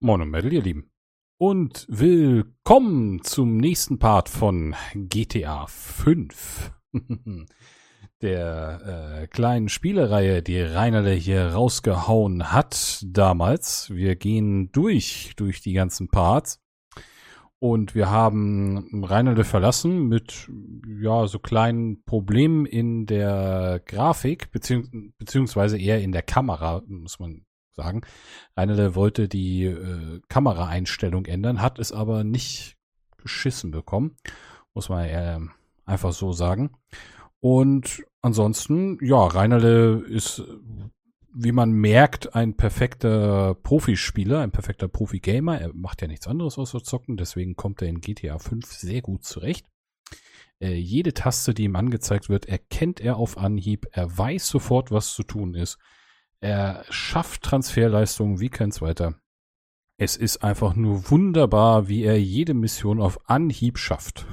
Moin und Metal, ihr Lieben. Und willkommen zum nächsten Part von GTA 5. Der kleinen Spielereihe, die Reinerle hier rausgehauen hat damals. Wir gehen durch die ganzen Parts. Und wir haben Reinerle verlassen mit so kleinen Problemen in der Grafik, beziehungsweise eher in der Kamera, muss man sagen. Reinerle wollte die Kameraeinstellung ändern, hat es aber nicht geschissen bekommen, muss man einfach so sagen. Und ansonsten, Reinerle ist, wie man merkt, ein perfekter Profispieler, ein perfekter Profi-Gamer. Er macht ja nichts anderes außer zocken, deswegen kommt er in GTA 5 sehr gut zurecht. Jede Taste, die ihm angezeigt wird, erkennt er auf Anhieb. Er weiß sofort, was zu tun ist. Er schafft Transferleistungen wie kein zweiter. Es ist einfach nur wunderbar, wie er jede Mission auf Anhieb schafft.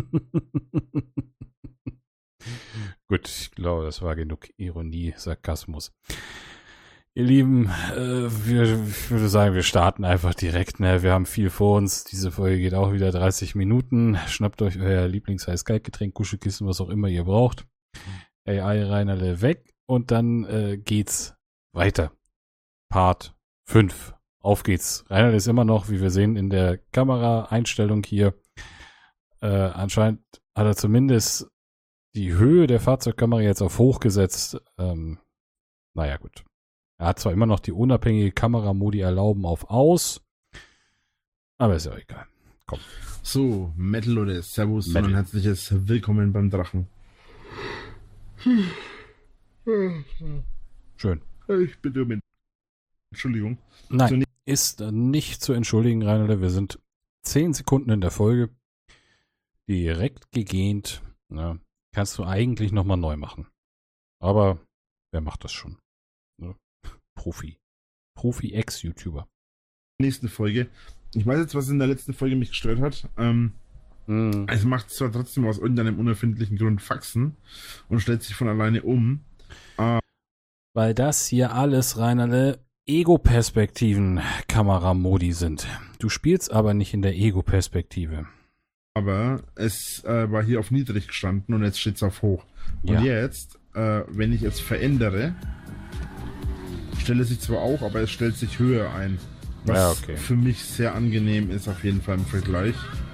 Gut, ich glaube, das war genug Ironie, Sarkasmus. Ihr Lieben, ich würde sagen, wir starten einfach direkt. Ne? Wir haben viel vor uns. Diese Folge geht auch wieder 30 Minuten. Schnappt euch euer Lieblings-Heiß-Kalt-Getränk, Kuschelkissen, was auch immer ihr braucht. AI Reinerle weg und dann geht's weiter. Part 5. Auf geht's. Reinerle ist immer noch, wie wir sehen, in der Kameraeinstellung hier. Anscheinend hat er zumindest die Höhe der Fahrzeugkamera jetzt auf hoch gesetzt. Naja, gut. Er hat zwar immer noch die unabhängige Kameramodi erlauben auf aus, aber ist ja auch egal. Komm. So, Metal oder Servus und ein herzliches Willkommen beim Drachen. Schön. Ich bitte um Entschuldigung. Nein, ist nicht zu entschuldigen, Reinerle. Wir sind 10 Sekunden in der Folge. Direkt gegähnt. Ja, kannst du eigentlich nochmal neu machen. Aber wer macht das schon? Ja, Profi-Ex-YouTuber. Nächste Folge. Ich weiß jetzt, was in der letzten Folge mich gestört hat. Es macht zwar trotzdem aus irgendeinem unerfindlichen Grund Faxen und stellt sich von alleine um. Weil das hier alles, Reinerle, Ego-Perspektiven-Kameramodi sind. Du spielst aber nicht in der Ego-Perspektive. Aber es war hier auf niedrig gestanden und jetzt steht es auf hoch. Und jetzt, wenn ich es verändere, stelle es sich zwar auch, aber es stellt sich höher ein. Was für mich sehr angenehm ist, auf jeden Fall im Vergleich.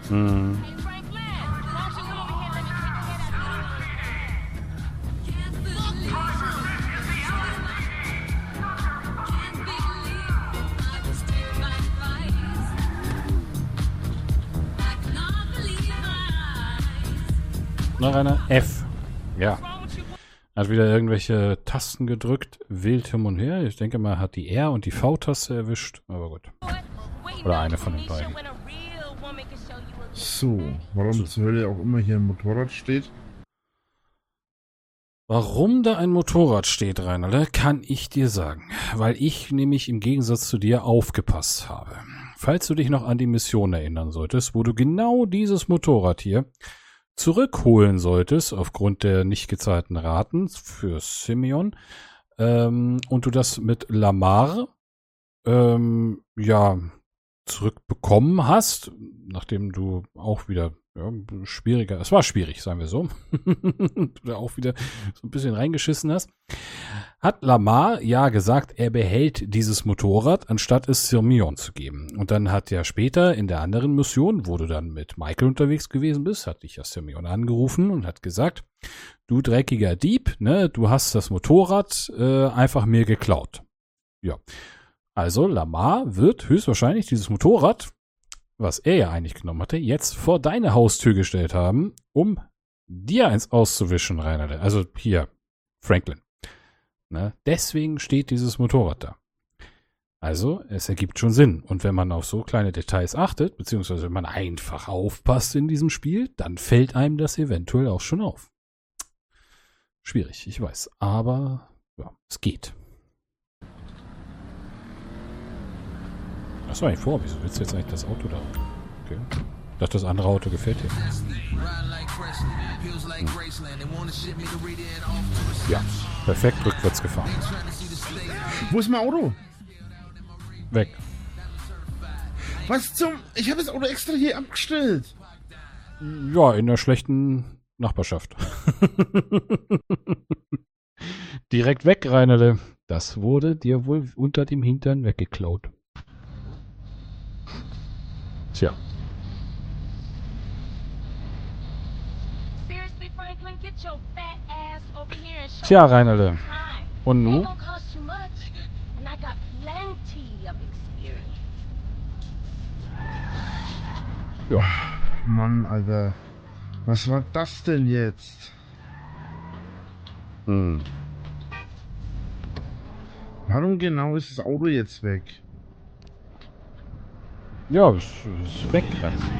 Na, Rainer, F. Ja. Hat wieder irgendwelche Tasten gedrückt, wild hin und her. Ich denke mal, hat die R- und die V-Taste erwischt. Aber gut. Oder eine von den beiden. So, warum zur Hölle auch immer hier ein Motorrad steht? Warum da ein Motorrad steht, Reinerle, kann ich dir sagen. Weil ich nämlich im Gegensatz zu dir aufgepasst habe. Falls du dich noch an die Mission erinnern solltest, wo du genau dieses Motorrad hier zurückholen solltest, aufgrund der nicht gezahlten Raten für Simeon, und du das mit Lamar zurückbekommen hast, nachdem du auch wieder es war schwierig, sagen wir so, du da auch wieder so ein bisschen reingeschissen hast, hat Lamar gesagt, er behält dieses Motorrad, anstatt es Simeon zu geben. Und dann hat ja später in der anderen Mission, wo du dann mit Michael unterwegs gewesen bist, hat dich ja Simeon angerufen und hat gesagt, du dreckiger Dieb, ne, du hast das Motorrad einfach mir geklaut. Ja. Also Lamar wird höchstwahrscheinlich dieses Motorrad, was er ja eigentlich genommen hatte, jetzt vor deine Haustür gestellt haben, um dir eins auszuwischen, Reinerle. Also hier, Franklin. Ne? Deswegen steht dieses Motorrad da. Also, es ergibt schon Sinn. Und wenn man auf so kleine Details achtet, beziehungsweise wenn man einfach aufpasst in diesem Spiel, dann fällt einem das eventuell auch schon auf. Schwierig, ich weiß. Aber ja, es geht. Achso, eigentlich vor. Wieso willst du jetzt eigentlich das Auto da? Okay. Ich dachte, das andere Auto gefällt dir. Ja, perfekt rückwärts gefahren. Wo ist mein Auto? Weg. Was zum... Ich habe das Auto extra hier abgestellt. Ja, in der schlechten Nachbarschaft. Direkt weg, Reinerle. Das wurde dir wohl unter dem Hintern weggeklaut. Tja. Tja, Reinerle. Und nun? Ja. Mann, Alter. Was war das denn jetzt? Warum genau ist das Auto jetzt weg? Ja, es ist weg.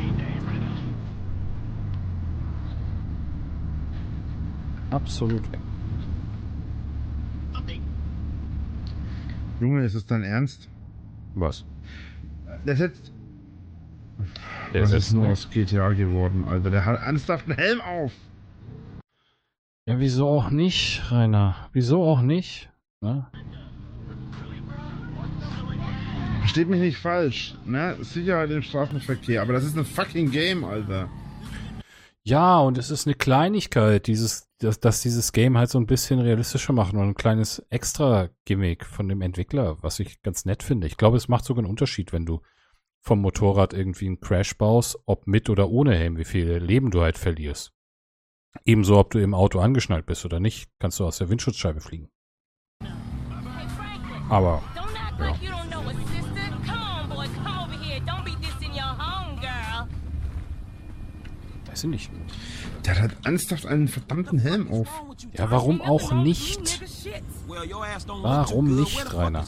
Absolut weg. Junge, ist es dein Ernst? Was? Der setzt... Der Was ist ist nur aus GTA geworden, Alter? Der hat ernsthaft einen Helm auf! Ja, wieso auch nicht, Rainer? Wieso auch nicht? Ne? Versteht mich nicht falsch, ne? Sicherheit im Straßenverkehr, aber das ist ein fucking Game, Alter. Ja, und es ist eine Kleinigkeit, dass dieses Game halt so ein bisschen realistischer macht und ein kleines Extra-Gimmick von dem Entwickler, was ich ganz nett finde. Ich glaube, es macht sogar einen Unterschied, wenn du vom Motorrad irgendwie einen Crash baust, ob mit oder ohne Helm, wie viel Leben du halt verlierst. Ebenso, ob du im Auto angeschnallt bist oder nicht, kannst du aus der Windschutzscheibe fliegen. Aber, ja. Weiß ich nicht. Der hat ernsthaft einen verdammten Helm auf. Ja, warum auch nicht? Warum nicht, Rainer?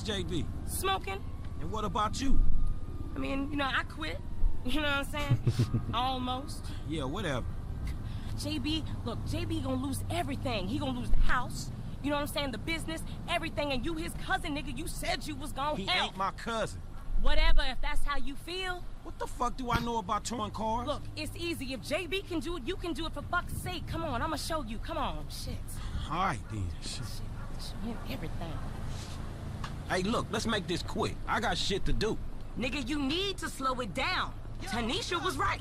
I mean, you know, I quit. You know what I'm saying? Almost. Yeah, whatever. JB, look, JB gonna lose everything. He gonna lose the house. You know what I'm saying? The business, everything. And you his cousin, nigga. You said you was gonna He help. ain't my cousin. Whatever, if that's how you feel. What the fuck do I know about towing cars? Look, it's easy. If JB can do it, you can do it, for fuck's sake. Come on, I'ma show you. Come on. Shit. All right, then. Shit. Show him everything. Hey, look, let's make this quick. I got shit to do. Nigga, you need to slow it down. Tanisha was right.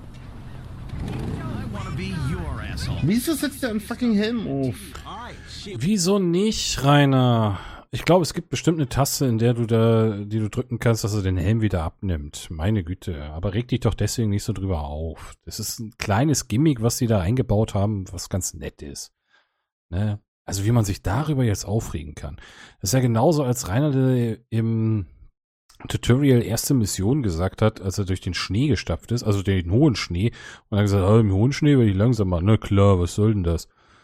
Wieso setzt der einen fucking Helm auf? All right, shit. Wieso nicht, Rainer? Ich glaube, es gibt bestimmt eine Taste, in der die du drücken kannst, dass er den Helm wieder abnimmt. Meine Güte. Aber reg dich doch deswegen nicht so drüber auf. Das ist ein kleines Gimmick, was sie da eingebaut haben, was ganz nett ist. Ne? Also wie man sich darüber jetzt aufregen kann. Das ist ja genauso, als Rainer im Tutorial erste Mission gesagt hat, als er durch den Schnee gestapft ist, also den hohen Schnee, und er hat gesagt, im hohen Schnee werde ich langsamer. Na klar, was soll denn das?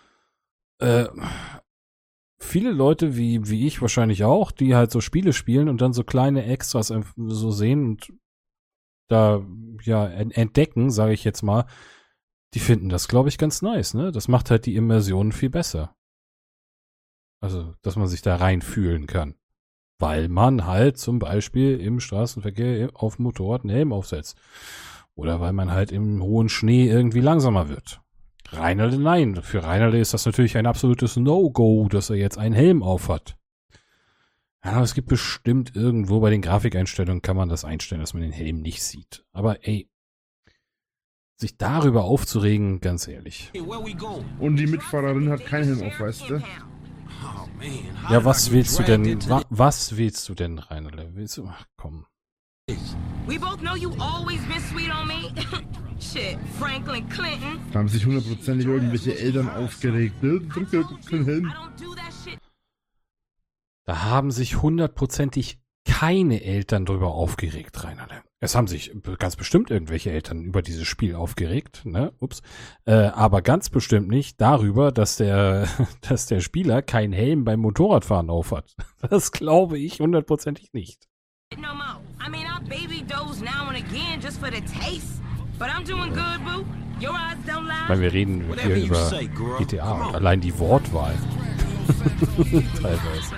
Viele Leute, wie ich wahrscheinlich auch, die halt so Spiele spielen und dann so kleine Extras so sehen und da ja entdecken, sage ich jetzt mal, die finden das, glaube ich, ganz nice, ne? Das macht halt die Immersion viel besser. Also, dass man sich da reinfühlen kann. Weil man halt zum Beispiel im Straßenverkehr auf dem Motorrad einen Helm aufsetzt. Oder weil man halt im hohen Schnee irgendwie langsamer wird. Reinerle, nein. Für Reinerle ist das natürlich ein absolutes No-Go, dass er jetzt einen Helm aufhat. Ja, aber es gibt bestimmt irgendwo bei den Grafikeinstellungen kann man das einstellen, dass man den Helm nicht sieht. Aber ey, sich darüber aufzuregen, ganz ehrlich. Hey, where we going? Und die Mitfahrerin hat keinen Helm auf, weißt du? Oh, man. How Ja, did was I get willst du dragged denn? into Was willst du denn, Reinerle? Willst du? Ach, komm. this? We both know you always been sweet on me. Shit, Franklin Clinton. Da haben sich hundertprozentig irgendwelche Eltern aufgeregt. Ne? Drück ja keinen I Helm. don't do that shit. Da haben sich hundertprozentig keine Eltern drüber aufgeregt, Reinerle. Es haben sich ganz bestimmt irgendwelche Eltern über dieses Spiel aufgeregt, ne? Ups. Aber ganz bestimmt nicht darüber, dass der Spieler keinen Helm beim Motorradfahren aufhat. Das glaube ich hundertprozentig nicht. No more. I mean, I baby doze now and again just for the taste. But I'm doing good, boo. Your eyes don't lie. Weil wir reden hier über GTA und allein die Wortwahl. Teilweise.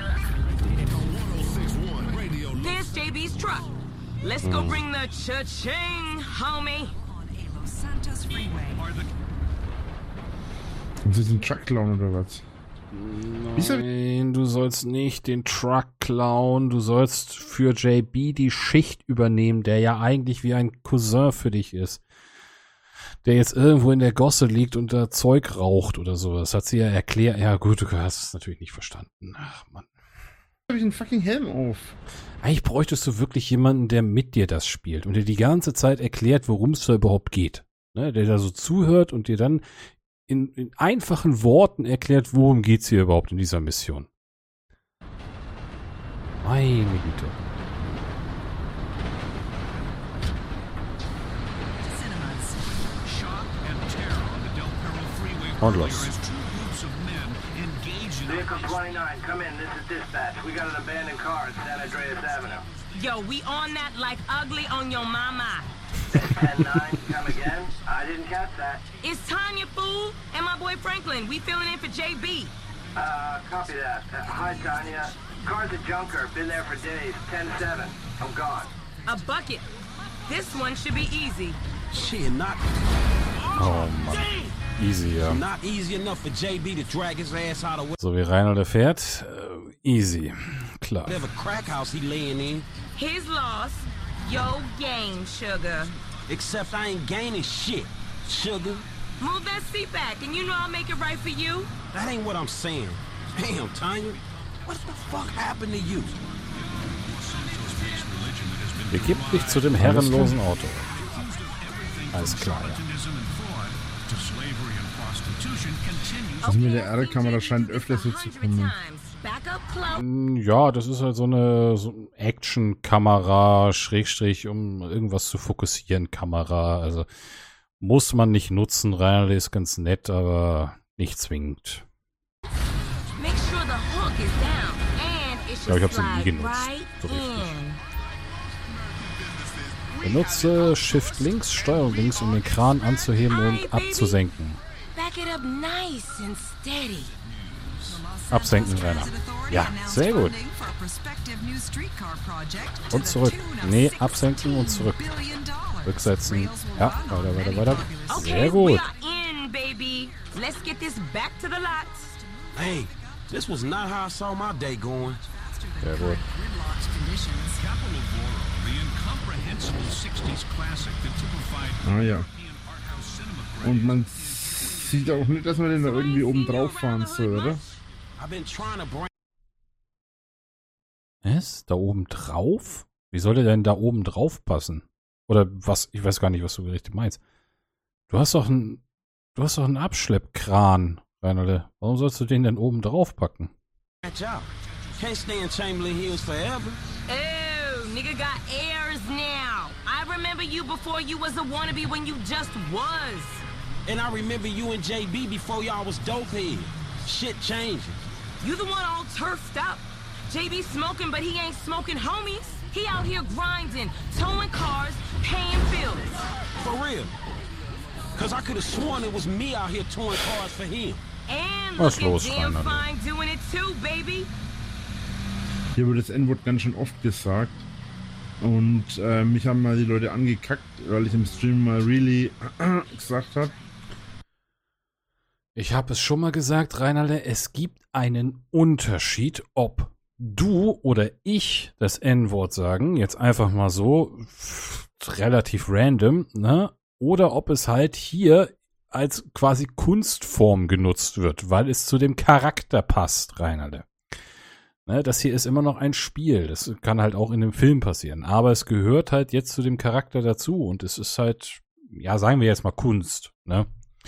There's JB's truck. Let's go bring the cha-ching, homie. Und sie sind Truck klauen oder was? Nein, du sollst nicht den Truck klauen. Du sollst für JB die Schicht übernehmen, der ja eigentlich wie ein Cousin für dich ist. Der jetzt irgendwo in der Gosse liegt und da Zeug raucht oder sowas. Hat sie ja erklärt. Ja gut, du hast es natürlich nicht verstanden. Ach Mann. Habe ich einen fucking Helm auf? Eigentlich bräuchtest du wirklich jemanden, der mit dir das spielt und dir die ganze Zeit erklärt, worum es da überhaupt geht. Ne? Der da so zuhört und dir dann in einfachen Worten erklärt, worum geht's hier überhaupt in dieser Mission. Meine Güte. Und los. Vehicle 29, come in. This is dispatch. We got an abandoned car at San Andreas Avenue. Yo, we on that like ugly on your mama. 10-9, come again? I didn't catch that. It's Tanya, fool, and my boy Franklin. We filling in for JB. Copy that. Hi, Tanya. Car's a junker. Been there for days. 10-7. I'm gone. A bucket. This one should be easy. Shit, not Oh Mann. Easy, ja. not easy enough for JB to drag his ass out of So wie Reinhold fährt, easy. Klar. whatever crack house he laying in. His loss, your gain, sugar. Except I ain't gaining shit, sugar. Move that seat back, and you know I'll make it right for you. That ain't what I'm saying. Damn, Tanya. What the fuck happened to you? Begib dich zu dem herrenlosen Auto. Alles klar, ja. Das mit der R-Kamera scheint öfter so zu kommen. Back up close. Ja, das ist halt so eine Action-Kamera, Schrägstrich, um irgendwas zu fokussieren, Kamera. Also muss man nicht nutzen, Reinhold ist ganz nett, aber nicht zwingend. Make sure the hook is down, and it Ja, ich should hab's nie slide genutzt. right So richtig. in. Benutze Shift links, Steuerung links, um den Kran anzuheben und abzusenken. Back it up nice and steady. Absenken, Rainer. Ja, sehr gut. Und zurück. Nee, absenken und zurück. Rücksetzen. Ja, weiter. Sehr Okay, we gut. are in, baby. Let's get this back to the lot. Hey, this was not how I saw my day going. Sehr gut. Ah ja. Und man sieht auch nicht, dass man den da irgendwie oben drauf fahren soll, oder? I've been trying to bring Was? Da oben drauf? Wie soll der denn da oben drauf passen? Oder was? Ich weiß gar nicht, was du richtig meinst. Du hast doch einen Abschleppkran, Reinhold. Warum sollst du den denn oben drauf packen? branch out. Can't stay in Chamberlain Hills forever. Oh, nigga got airs now. I remember you before you was a wannabe when you just was. And I remember you and JB before y'all was dopehead. Shit changing. You the one all turfed up. JB smoking, but he ain't smoking homies. He out here grinding, towing cars, paying bills. For real. Cause I could have sworn it was me out here towing cars for him. And Was looking los, damn Reinhard? fine doing it too, baby. Hier wird das N-Wort ganz schön oft gesagt. Und mich haben mal die Leute angekackt, weil ich im Stream mal really gesagt habe. Ich habe es schon mal gesagt, Reinhold, es gibt einen Unterschied, ob du oder ich das N-Wort sagen, jetzt einfach mal so, relativ random, ne? Oder ob es halt hier als quasi Kunstform genutzt wird, weil es zu dem Charakter passt, Reinhold. Ne, das hier ist immer noch ein Spiel, das kann halt auch in einem Film passieren, aber es gehört halt jetzt zu dem Charakter dazu und es ist halt, ja, sagen wir jetzt mal Kunst, ne?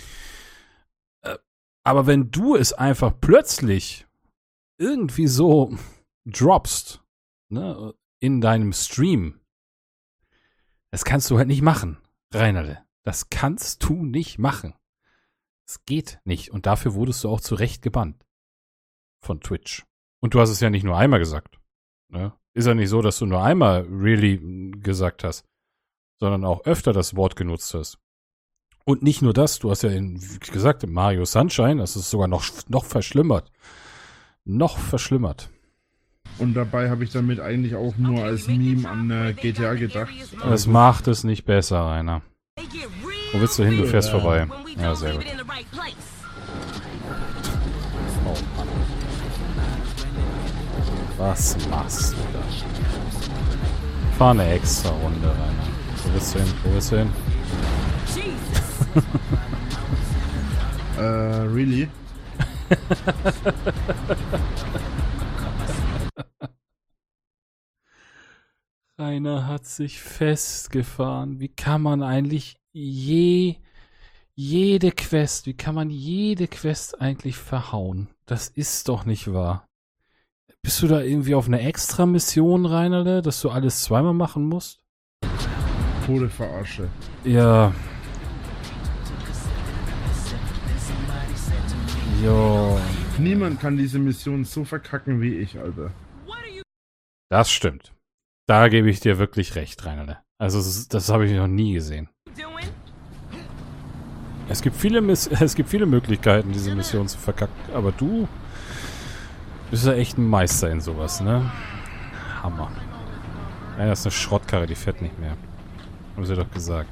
Aber wenn du es einfach plötzlich irgendwie so droppst, ne, in deinem Stream, das kannst du halt nicht machen, Reinhold. Das kannst du nicht machen. Es geht nicht. Und dafür wurdest du auch zu Recht gebannt. Von Twitch. Und du hast es ja nicht nur einmal gesagt. Ne? Ist ja nicht so, dass du nur einmal really gesagt hast, sondern auch öfter das Wort genutzt hast. Und nicht nur das, du hast ja, wie gesagt, in Mario Sunshine, das ist sogar noch verschlimmert. Noch verschlimmert. Und dabei habe ich damit eigentlich auch nur als Meme an GTA gedacht. Das macht es nicht besser, Rainer. They get real Wo willst du hin? Du fährst vorbei. when we Ja, don't sehr leave gut. it in the right place. Oh Mann. Was machst du da? Fahr eine extra Runde, Rainer. Wo bist du hin? Wo bist du hin? Really? Rainer hat sich festgefahren. Wie kann man eigentlich jede Quest eigentlich verhauen? Das ist doch nicht wahr. Bist du da irgendwie auf eine Extra-Mission, Rainerle, dass du alles zweimal machen musst? Tode verarsche. Ja. Jo. Niemand kann diese Mission so verkacken wie ich, Alter. Das stimmt. Da gebe ich dir wirklich recht, Rainerle. Also das habe ich noch nie gesehen. Es gibt viele Möglichkeiten, diese Mission zu verkacken, aber du bist ja echt ein Meister in sowas, ne? Hammer. Ja, das ist eine Schrottkarre, die fährt nicht mehr. Haben sie doch gesagt.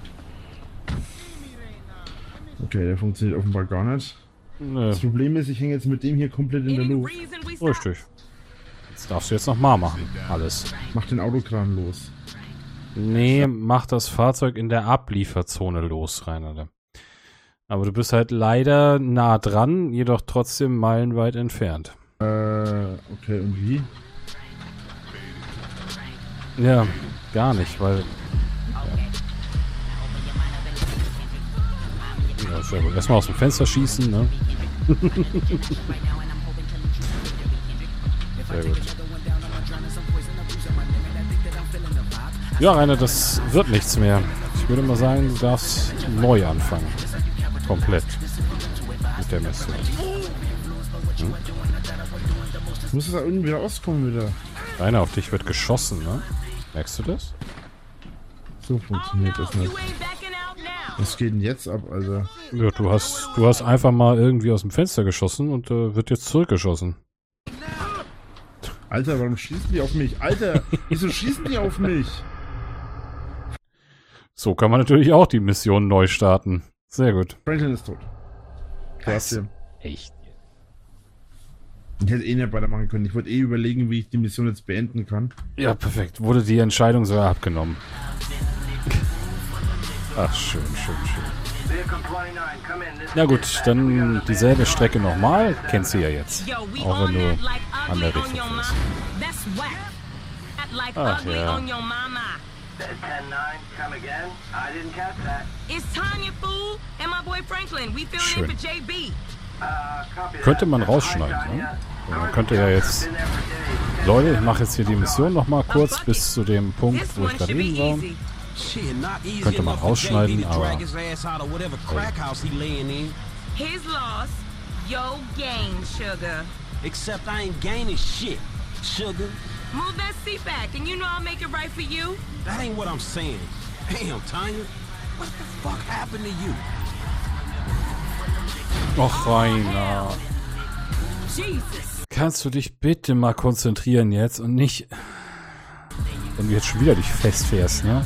Okay, der funktioniert offenbar gar nicht. Nö. Das Problem ist, ich hänge jetzt mit dem hier komplett in der Luft. Richtig. Das darfst du jetzt nochmal machen. Alles. Mach den Autokran los. Nee, mach das Fahrzeug in der Ablieferzone los, Rainerle. Aber du bist halt leider nah dran, jedoch trotzdem meilenweit entfernt. Okay, und wie? Ja, gar nicht, weil... Ja, sehr gut. Erstmal aus dem Fenster schießen, ne? Sehr gut. Ja, Rainer, das wird nichts mehr. Ich würde mal sagen, du darfst neu anfangen. Komplett. Mit der Mission. Hm? Muss es da irgendwie wieder rauskommen wieder? Rainer, auf dich wird geschossen, ne? Merkst du das? So funktioniert das nicht. Was geht denn jetzt ab, Alter? Ja, du hast einfach mal irgendwie aus dem Fenster geschossen und wird jetzt zurückgeschossen. Alter, warum schießen die auf mich? Alter, wieso schießen die auf mich? So kann man natürlich auch die Mission neu starten. Sehr gut. Franklin ist tot. Was? Echt? Ich hätte nicht weitermachen können. Ich wollte überlegen, wie ich die Mission jetzt beenden kann. Ja, perfekt. Wurde die Entscheidung sogar abgenommen. Ach, schön, schön, schön. Na gut, dann dieselbe Strecke nochmal. Kennst du ja jetzt. Auch wenn du an der Richtung fährst. Ach ja. 10-9, come again. I didn't catch that. It's Tanya, fool, and my boy Franklin. We filling in for JB. Könnte man rausschneiden, ne? Man könnte ja jetzt... Leute, ich mache jetzt hier die Mission nochmal kurz bis zu dem Punkt, wo ich gerade eben war. Könnte man rausschneiden, aber... His loss, your gain, sugar. Except I ain't gaining shit, sugar. Move that seat back, and you know I'll make it right for you. That ain't what I'm saying. Damn, Tanya. What the fuck happened to you? Och, Rainer. Jesus. Kannst du dich bitte mal konzentrieren jetzt und nicht... Wenn du jetzt schon wieder dich festfährst, ne?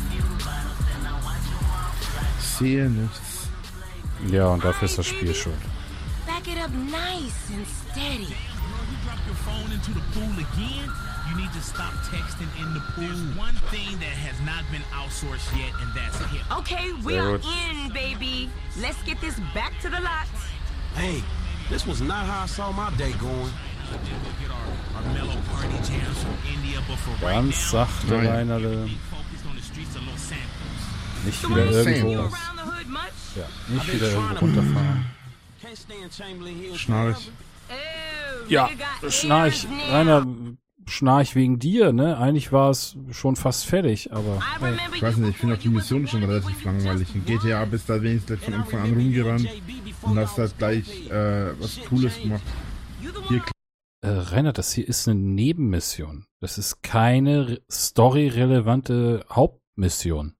Ich sehe nichts. Ja, und dafür ist das Spiel schuld. Back it up nice and steady. Your phone into the pool again, you need to stop texting in the pool. There's one thing that has not been outsourced yet, and that's hip. Okay, we are in, baby. Let's get this back to the lot. Hey, this was not how I saw my day going. We'll get our mellow party jams from India, but for right Ganz now, sachte, Rainerle. be focused on the streets of Los Santos. Nicht So wieder ain't seen you irgendwo... around the hood much? Ja, nicht wieder irgendwo runterfahren. Can't stay in Chamberlain Hills. Schnarch. Oh, Ja, nigga got Schnarch, airs now. Rainer, Schnarch wegen dir, ne? Eigentlich war es schon fast fertig, aber... I Hey. remember Ich weiß nicht, ich finde auch die Mission schon relativ langweilig. In GTA bist du da wenigstens gleich von Anfang an rumgerannt und hast halt gleich was Cooles gemacht. you the Hier one. Rainer, das hier ist eine Nebenmission. Das ist keine storyrelevante Hauptmission.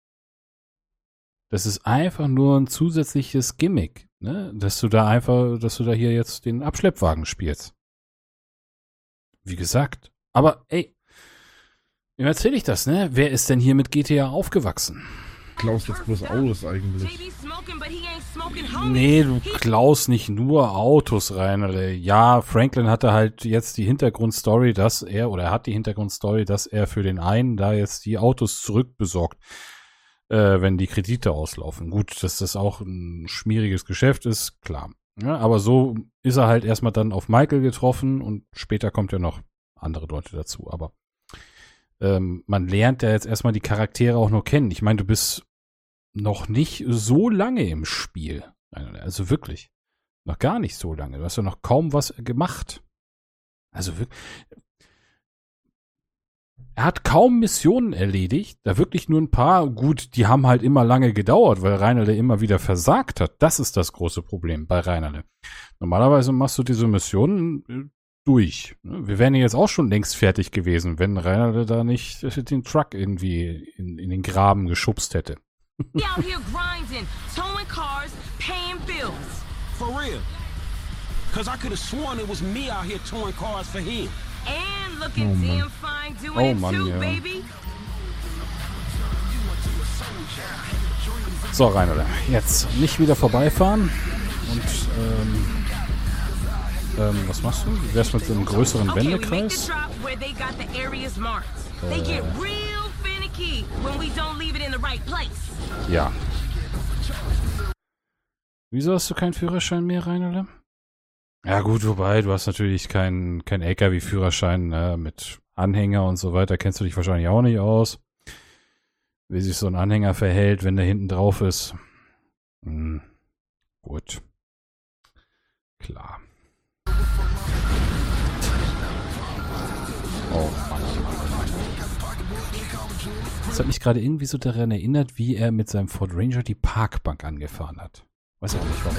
Das ist einfach nur ein zusätzliches Gimmick, ne? Dass du da hier jetzt den Abschleppwagen spielst. Wie gesagt. Aber, ey, wem erzähle ich das, ne? Wer ist denn hier mit GTA aufgewachsen? klaust jetzt bloß Autos eigentlich. JB's smoking, but he ain't smoking homies. Nee, du klaust nicht nur Autos rein. Ja, Franklin hatte halt jetzt die Hintergrundstory, dass er für den einen da jetzt die Autos zurückbesorgt, wenn die Kredite auslaufen. Gut, dass das auch ein schmieriges Geschäft ist, klar. Ja, aber so ist er halt erstmal dann auf Michael getroffen und später kommt ja noch andere Leute dazu. Aber man lernt ja jetzt erstmal die Charaktere auch nur kennen. Ich meine, du bist noch nicht so lange im Spiel. Also wirklich. Noch gar nicht so lange. Du hast ja noch kaum was gemacht. Also wirklich. Er hat kaum Missionen erledigt. Da wirklich nur ein paar. Gut, die haben halt immer lange gedauert, weil Reinerle immer wieder versagt hat. Das ist das große Problem bei Reinerle. Normalerweise machst du diese Missionen durch. Wir wären jetzt auch schon längst fertig gewesen, wenn Reinerle da nicht den Truck irgendwie in den Graben geschubst hätte. He out here grinding, towing cars, paying bills. For real. Cause I could have sworn it was me out here towing cars for him. And looking damn fine doing it too, baby. So, Reinerle, jetzt nicht wieder vorbeifahren und was machst du? Du wärst mit so einem größeren Wendekreis. Ja. Wieso hast du keinen Führerschein mehr, Reinerle? Ja gut, wobei, du hast natürlich kein LKW-Führerschein, ne, mit Anhänger und so weiter. Kennst du dich wahrscheinlich auch nicht aus. Wie sich so ein Anhänger verhält, wenn der hinten drauf ist. Gut. Klar. Oh Mann. Das hat mich gerade irgendwie so daran erinnert, wie er mit seinem Ford Ranger die Parkbank angefahren hat. Weiß auch nicht warum.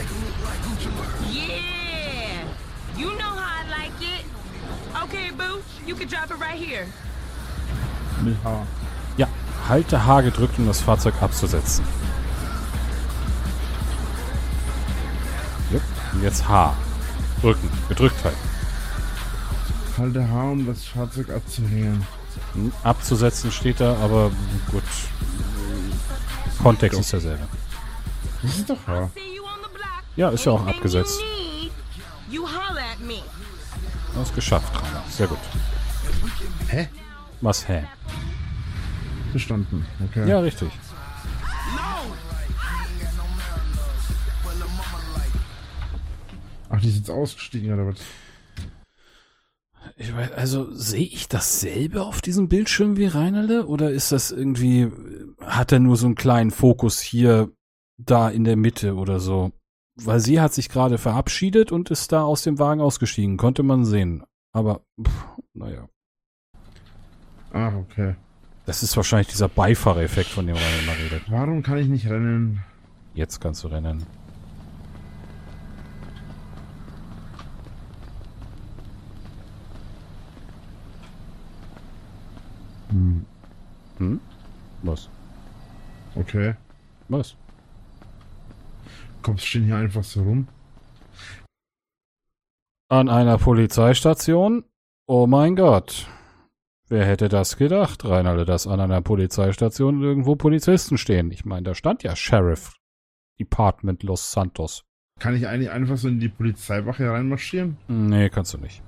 Yeah! You know how I like it. Okay, boo, you can drop it right here. Mit H. Ja, halte H gedrückt, um das Fahrzeug abzusetzen. Jupp. Und jetzt H. Drücken. Gedrückt halten. Halte H, um das Fahrzeug abzuhängen. Abzusetzen steht da, aber gut. Kontext ist derselbe. Das ist doch H. Ja, ist ja auch abgesetzt. You holler at me. Du hast geschafft, Rainer. Sehr gut. Hä? Was, hä? Verstanden. Okay. Ja, richtig. Ach, die ist jetzt ausgestiegen, oder was? Ich weiß, also sehe ich dasselbe auf diesem Bildschirm wie Reinerle? Oder ist das irgendwie, hat er nur so einen kleinen Fokus hier, da in der Mitte oder so? Weil sie hat sich gerade verabschiedet und ist da aus dem Wagen ausgestiegen. Konnte man sehen. Aber, naja. Ach, okay. Das ist wahrscheinlich dieser Beifahrereffekt, von dem Reinerle mal redet. Warum kann ich nicht rennen? Jetzt kannst du rennen. Was? Okay. Was? Cops stehen hier einfach so rum. An einer Polizeistation? Oh mein Gott. Wer hätte das gedacht, Reinerle, dass an einer Polizeistation irgendwo Polizisten stehen? Ich meine, da stand ja Sheriff Department Los Santos. Kann ich eigentlich einfach so in die Polizeiwache reinmarschieren? Nee, kannst du nicht.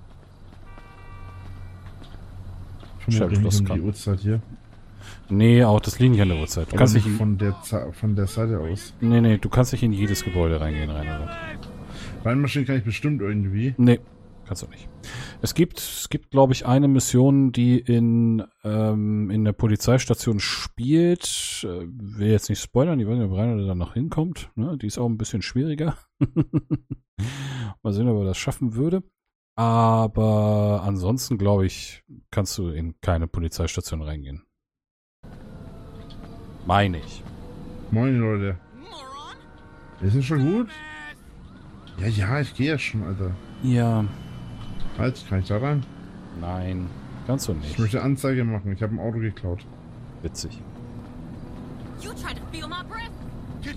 Vermutlich nicht um die Uhrzeit hier. Nee, auch das liegt nicht an der Uhrzeit. Du kannst nicht von der Seite aus. Nee, du kannst nicht in jedes Gebäude reingehen, Reinerle. Reinmarschieren kann ich bestimmt irgendwie. Nee, kannst du nicht. Es gibt, glaube ich, eine Mission, die in der Polizeistation spielt. Will jetzt nicht spoilern, ich weiß nicht, ob Reinerle da noch hinkommt. Ne? Die ist auch ein bisschen schwieriger. Mal sehen, ob er das schaffen würde. Aber ansonsten, glaube ich, kannst du in keine Polizeistation reingehen. Meine ich. Moin, Leute. Ist das schon gut? Ja, ich gehe ja schon, Alter. Ja. Halt, kann ich da rein? Nein, kannst du Ich nicht. möchte Anzeige machen. Ich habe ein Auto geklaut. Witzig.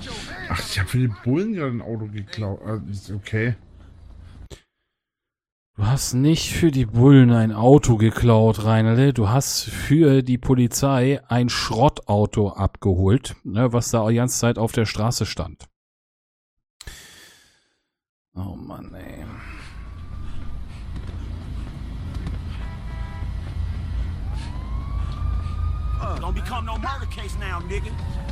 Ach, ich habe für die Bullen gerade ein Auto geklaut. Okay. Du hast nicht für die Bullen ein Auto geklaut, Reinele. Du hast für die Polizei ein Schrottauto abgeholt, ne, was da die ganze Zeit auf der Straße stand. Oh Mann, ey. Don't become no murder case now, nigga.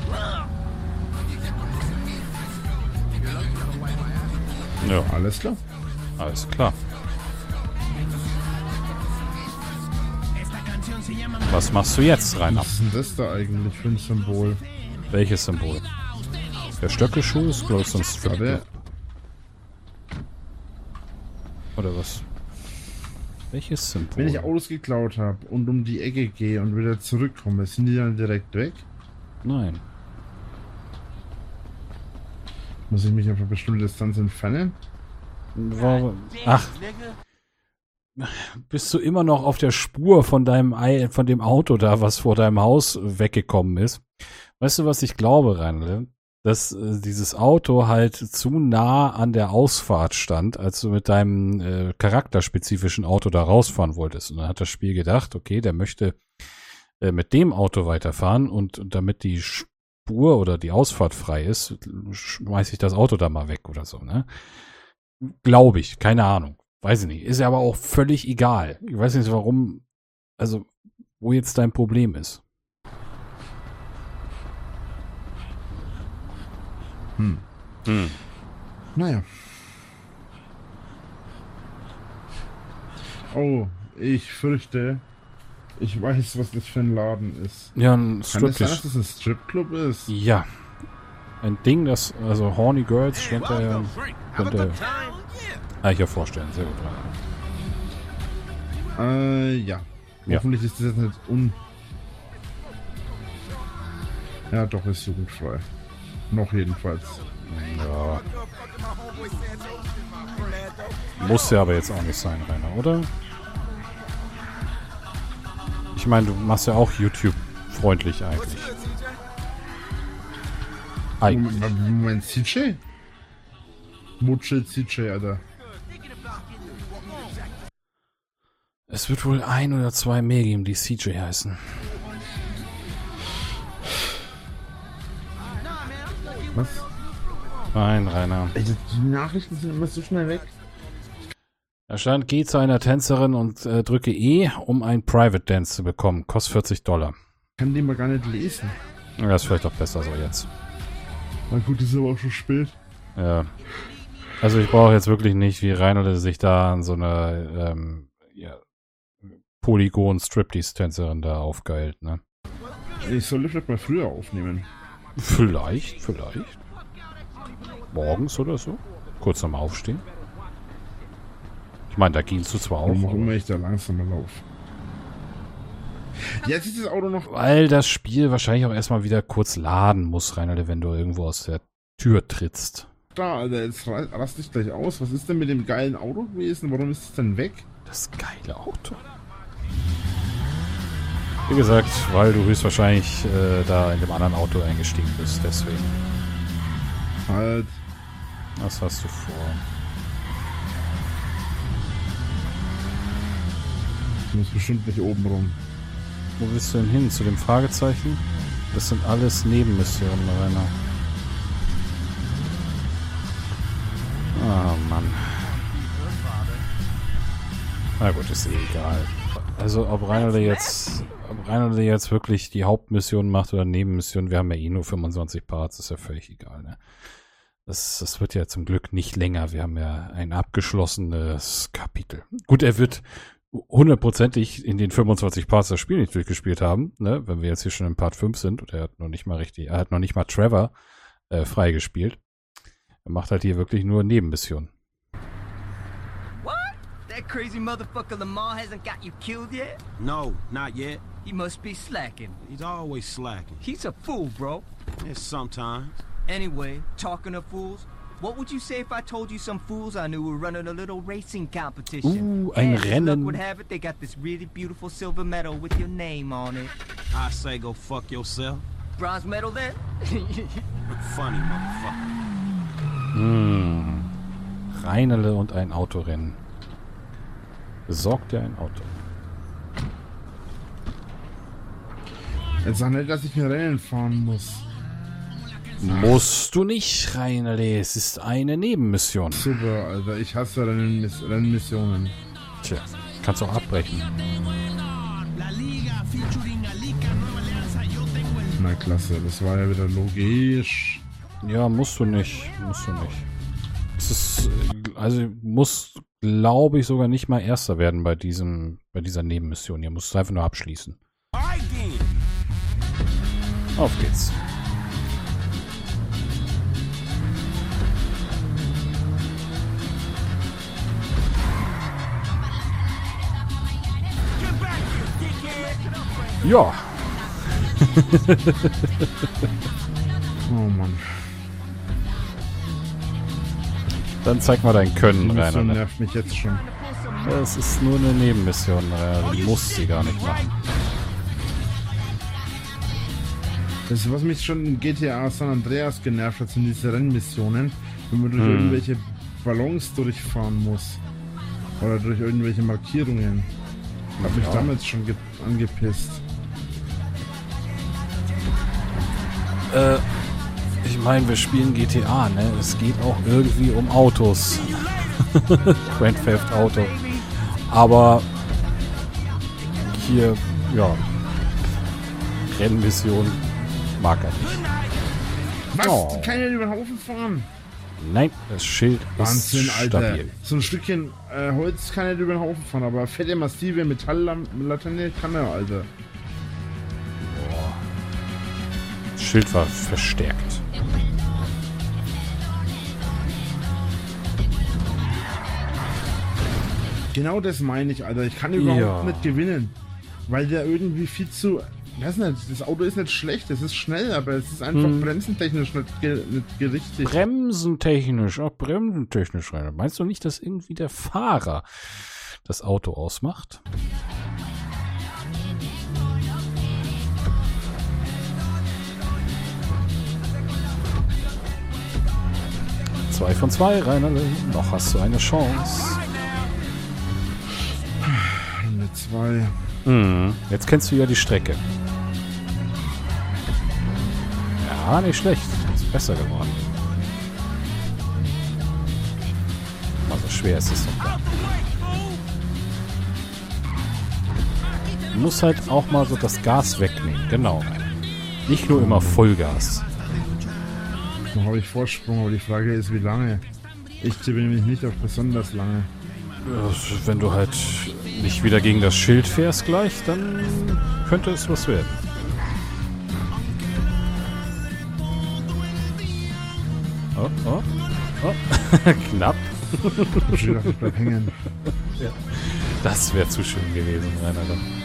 Ja, Alles klar. alles klar. Was machst du jetzt, Rainer? Was ist denn das da eigentlich für ein Symbol? Welches Symbol? Der Stöckelschuh ist, glaube ich, so ein Stripclub. Oder was? Welches Symbol? Wenn ich Autos geklaut habe und um die Ecke gehe und wieder zurückkomme, sind die dann direkt weg? Nein. Muss ich mich auf eine bestimmte Distanz entfernen? Ach, bist du immer noch auf der Spur von dem Auto da, was vor deinem Haus weggekommen ist? Weißt du, was ich glaube, Reinle? Dass dieses Auto halt zu nah an der Ausfahrt stand, als du mit deinem charakterspezifischen Auto da rausfahren wolltest. Und dann hat das Spiel gedacht, okay, der möchte mit dem Auto weiterfahren und damit die Spur oder die Ausfahrt frei ist, schmeiß ich das Auto da mal weg oder so, ne? Glaube ich, keine Ahnung. Weiß ich nicht. Ist ja aber auch völlig egal. Ich weiß nicht, warum, also, wo jetzt dein Problem ist. Naja. Oh, ich fürchte, ich weiß, was das für ein Laden ist. Ja, ein Kann das sein, dass Striptisch. das ein Stripclub ist? Ja. Ein Ding, das, also Horny Girls stand da ja, könnte ich ja vorstellen. Sehr gut. Ja. Ja. Hoffentlich ist das jetzt nicht Ja, doch, ist jugendfrei. Noch jedenfalls. Ja. Muss ja aber jetzt auch nicht sein, Rainer, oder? Ich meine, du machst ja auch YouTube-freundlich eigentlich. Moment, CJ? Mutsche CJ, Alter. Es wird wohl 1 oder 2 mehr geben, die CJ heißen. Was? Nein, Rainer. Die Nachrichten sind immer so schnell weg. Da stand, geh zu einer Tänzerin und drücke E, um ein Private Dance zu bekommen. Kostet $40. Kann den mal gar nicht lesen. Ja, ist vielleicht auch besser so jetzt. Na gut, ist aber auch schon spät. Ja. Also ich brauche jetzt wirklich nicht, wie Reinhold sich da an so eine Polygon-Striptease-Tänzerin da aufgeilt, ne? Ich sollte vielleicht mal früher aufnehmen. Vielleicht. Morgens oder so. Kurz nochmal aufstehen. Ich meine, da gingst du zwar auch. Warum auch immer ich da langsamer laufe. Jetzt ist das Auto noch... Weil das Spiel wahrscheinlich auch erstmal wieder kurz laden muss, Reinhold, wenn du irgendwo aus der Tür trittst. Da, Alter, jetzt rast dich gleich aus. Was ist denn mit dem geilen Auto gewesen? Warum ist es denn weg? Das geile Auto. Wie gesagt, weil du höchstwahrscheinlich da in dem anderen Auto eingestiegen bist, deswegen. Halt. Was hast du vor? Ich muss bestimmt nicht oben rum. Wo willst du denn hin? Zu dem Fragezeichen? Das sind alles Nebenmissionen, Rainer. Oh Mann. Na gut, ist eh egal. Also ob Reinhold jetzt wirklich die Hauptmission macht oder Nebenmission, wir haben ja eh nur 25 Parts, ist ja völlig egal, ne? Das wird ja zum Glück nicht länger. Wir haben ja ein abgeschlossenes Kapitel. Gut, er wird hundertprozentig in den 25 Parts das Spiel nicht durchgespielt haben, ne? Wenn wir jetzt hier schon in Part 5 sind und er hat noch nicht mal Trevor freigespielt. Er macht halt hier wirklich nur Nebenmissionen. What? That crazy motherfucker Lamar hasn't got you killed yet? No, not yet. He must be slacking. He's always slacking. He's a fool, bro. It's sometimes. Anyway, talking of fools, what would you say if I told you some fools I knew were running a little racing competition? Ein And as luck Rennen. would have it, they got this really beautiful silver medal with your name on it. I say go fuck yourself. Bronze medal then? Funny motherfucker. Reinele und ein Autorennen. Besorg dir ein Auto. Jetzt sag nicht, dass ich ein Rennen fahren muss. Musst du nicht, Reinerle. Es ist eine Nebenmission. Super, Alter. Ich hasse Rennmissionen. Tja, kannst auch abbrechen. Na klasse, das war ja wieder logisch. Ja, musst du nicht. Musst du nicht. Es ist, also muss, glaube ich, sogar nicht mal Erster werden bei dieser Nebenmission. Hier musst du einfach nur abschließen. Auf geht's. Ja. Oh Mann. Dann zeig mal dein Können, Die Rainer. Mission nervt mich jetzt schon. Das ist nur eine Nebenmission. Du musst sie gar nicht machen. Das, was mich schon in GTA San Andreas genervt hat, sind diese Rennmissionen, wenn man durch irgendwelche Ballons durchfahren muss. Oder durch irgendwelche Markierungen. Hat mich damals schon angepisst. Ich meine, wir spielen GTA, ne? Es geht auch irgendwie um Autos. Grand Theft Auto. Aber hier, ja, Rennmission mag er nicht. Was? Oh. Kann ja über den Haufen fahren? Nein, das Schild Wahnsinn, ist Alter. stabil. So ein Stückchen Holz kann nicht über den Haufen fahren, aber fette, massive Metalllaterne kann er, Alter. Das Schild war verstärkt. Genau das meine ich, Alter. Ich kann überhaupt nicht gewinnen. Weil der irgendwie viel zu... Ich weiß nicht, das Auto ist nicht schlecht, es ist schnell, aber es ist einfach bremsentechnisch nicht gerichtet. Bremsentechnisch, auch bremsentechnisch rein. Meinst du nicht, dass irgendwie der Fahrer das Auto ausmacht? Zwei von zwei, Rainerle. Noch hast du eine Chance. Runde 2. Jetzt kennst du ja die Strecke. Ja, nicht schlecht. Ist besser geworden. Mal so schwer ist es doch. Du musst halt auch mal so das Gas wegnehmen. Genau. Nicht nur immer Vollgas. Noch habe ich Vorsprung, aber die Frage ist, wie lange. Ich tippe nämlich nicht auf besonders lange. Wenn du halt nicht wieder gegen das Schild fährst gleich, dann könnte es was werden. Oh, oh, oh. Knapp. Ich dachte, ich bleib hängen. Ja. Das wäre zu schön gewesen, Rainer.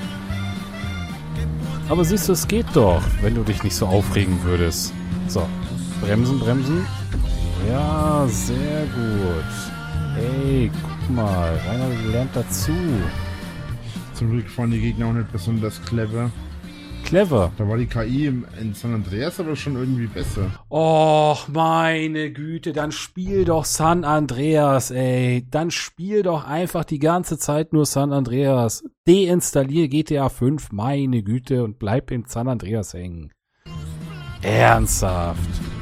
Aber siehst du, es geht doch, wenn du dich nicht so aufregen würdest. So, bremsen, bremsen. Ja, sehr gut. Ey, guck mal, Rainer lernt dazu. Zum Glück fahren die Gegner auch nicht besonders clever. Clever. Da war die KI in San Andreas aber schon irgendwie besser. Och, meine Güte, dann spiel doch San Andreas, ey. Dann spiel doch einfach die ganze Zeit nur San Andreas. Deinstallier GTA 5, meine Güte, und bleib in San Andreas hängen. Ernsthaft.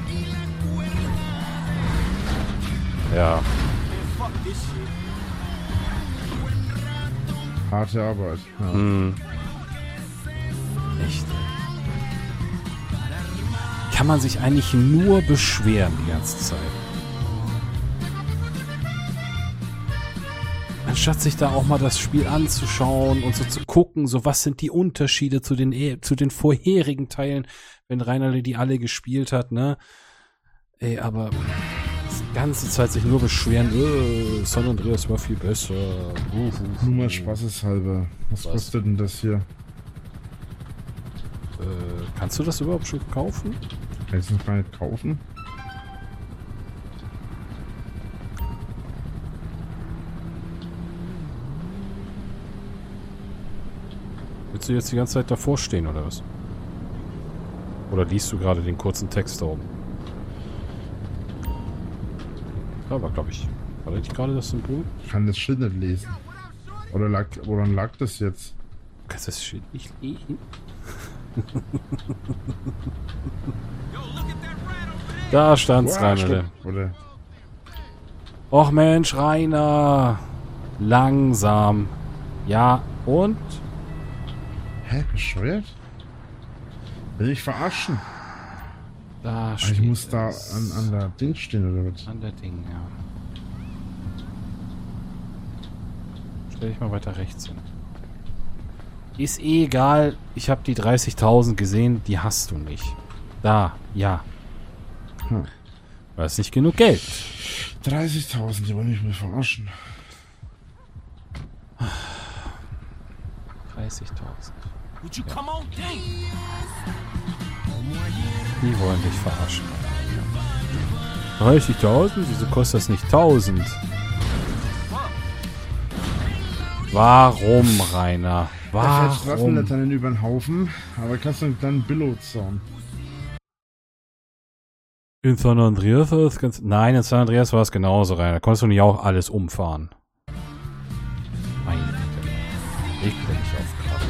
Ja. Harte Arbeit. Ja. Echt. Kann man sich eigentlich nur beschweren die ganze Zeit. Anstatt sich da auch mal das Spiel anzuschauen und so zu gucken, so was sind die Unterschiede zu den vorherigen Teilen, wenn Rainerle die alle gespielt hat, ne? Ey, aber die ganze Zeit sich nur beschweren, San Andreas war viel besser. Nur mal spaßeshalber. Was kostet denn das hier? Kannst du das überhaupt schon kaufen? Kann ich es noch gar nicht kaufen? Willst du jetzt die ganze Zeit davor stehen, oder was? Oder liest du gerade den kurzen Text da oben? Da war, glaube ich. War das nicht gerade das Symbol? Ich kann das Schild nicht lesen. Oder woran lag das jetzt? Kannst du das Schild nicht lesen? Da stand's, Boah, Rainer. stopp. Oder? Och Mensch, Rainer. Langsam. Ja, und? Hä, bescheuert? Will ich verarschen? Da Ich steht muss da es. an der Ding stehen, oder was? An der Ding, ja. Stell dich mal weiter rechts hin. Ist eh egal. Ich habe die 30.000 gesehen. Die hast du nicht. Da, ja. Hm. Du hast nicht genug Geld. 30.000, die wollen mich mal verarschen. 30.000. Would you come on down? Die wollen dich verarschen. 30.000? Wieso kostet das nicht 1.000? Warum, Rainer? Er fährt Warum? Straßenlaternen über den Haufen, aber kannst du einen kleinen Billo-Zaun. In San Andreas war das ganz... Nein, in San Andreas war es genauso, Rainer. Da konntest du nicht auch alles umfahren. Meine Güte. Ich bin nicht auf Kraft.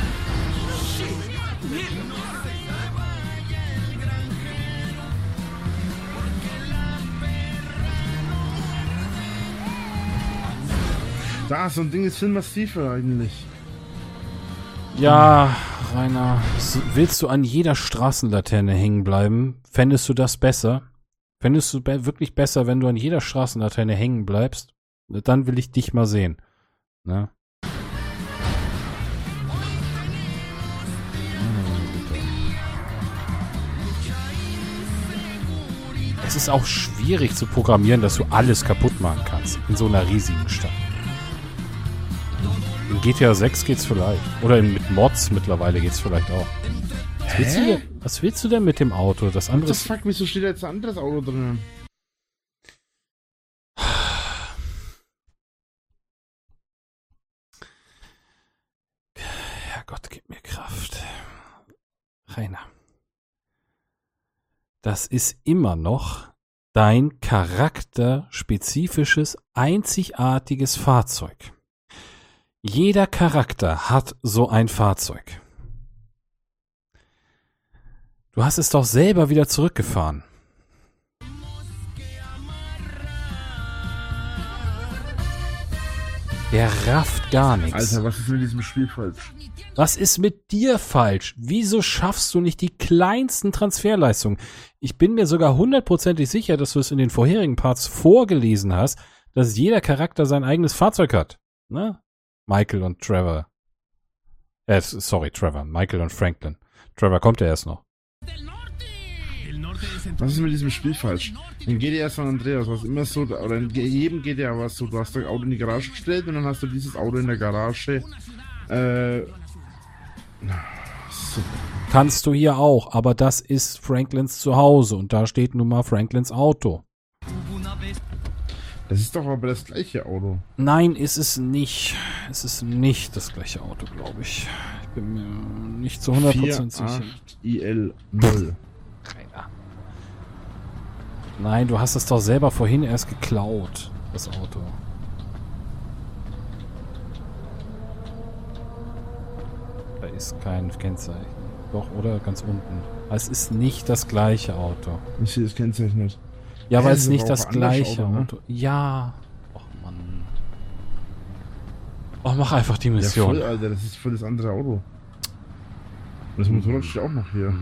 Da, so ein Ding ist viel massiver eigentlich. Ja, Rainer, willst du an jeder Straßenlaterne hängen bleiben? Fändest du das besser? Fändest du wirklich besser, wenn du an jeder Straßenlaterne hängen bleibst? Dann will ich dich mal sehen. Ne? Es ist auch schwierig zu programmieren, dass du alles kaputt machen kannst in so einer riesigen Stadt. In GTA 6 geht's vielleicht. Oder mit Mods mittlerweile geht's vielleicht auch. Was willst du denn mit dem Auto? Das andere Das fuck, wieso steht da jetzt ein anderes Auto drin? Herrgott, gib mir Kraft. Rainer. Das ist immer noch dein charakterspezifisches, einzigartiges Fahrzeug. Jeder Charakter hat so ein Fahrzeug. Du hast es doch selber wieder zurückgefahren. Der rafft gar nichts. Alter, was ist mit diesem Spiel falsch? Was ist mit dir falsch? Wieso schaffst du nicht die kleinsten Transferleistungen? Ich bin mir sogar 100%ig sicher, dass du es in den vorherigen Parts vorgelesen hast, dass jeder Charakter sein eigenes Fahrzeug hat. Ne? Michael und Trevor. Trevor. Michael und Franklin. Trevor kommt ja erst noch. Was ist mit diesem Spiel falsch? In GTA San Andreas war es immer so, oder in jedem GTA war es so, du hast das Auto in die Garage gestellt und dann hast du dieses Auto in der Garage. So. Kannst du hier auch, aber das ist Franklins Zuhause und da steht nun mal Franklins Auto. Das ist doch aber das gleiche Auto. Nein, ist es nicht. Es ist nicht das gleiche Auto, glaube ich. Ich bin mir nicht zu 100% sicher. 48IL0. Keiner. Nein, du hast es doch selber vorhin erst geklaut, das Auto. Da ist kein Kennzeichen. Doch, oder? Ganz unten. Es ist nicht das gleiche Auto. Ich sehe das Kennzeichen nicht. Ja, weil Das es ist nicht aber das auch ein anderes gleiche Auto, ne? Auto. Ja. Och, Mann. Oh, mach einfach die Ja, Mission. voll, Alter, das ist voll das andere Auto. Und das Motorrad steht auch noch hier.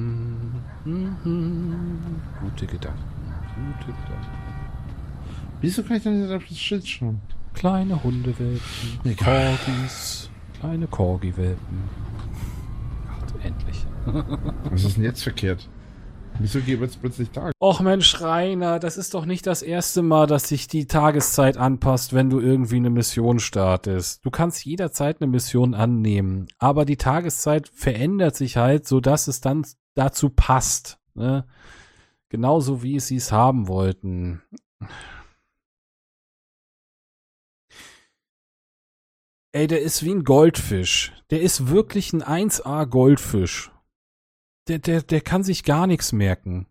Gute Gedanken. Gute Gedanken. Wieso kann ich denn nicht auf das Schild schauen? Kleine Hundewelpen. Egal. Corgis. Kleine Corgi-Welpen. Gott, endlich. Was ist denn jetzt verkehrt? Wieso geht jetzt plötzlich da? Och Mensch, Rainer, das ist doch nicht das erste Mal, dass sich die Tageszeit anpasst, wenn du irgendwie eine Mission startest. Du kannst jederzeit eine Mission annehmen, aber die Tageszeit verändert sich halt, sodass es dann dazu passt. Ne? Genauso wie sie es haben wollten. Ey, der ist wie ein Goldfisch. Der ist wirklich ein 1A Goldfisch. Der kann sich gar nichts merken.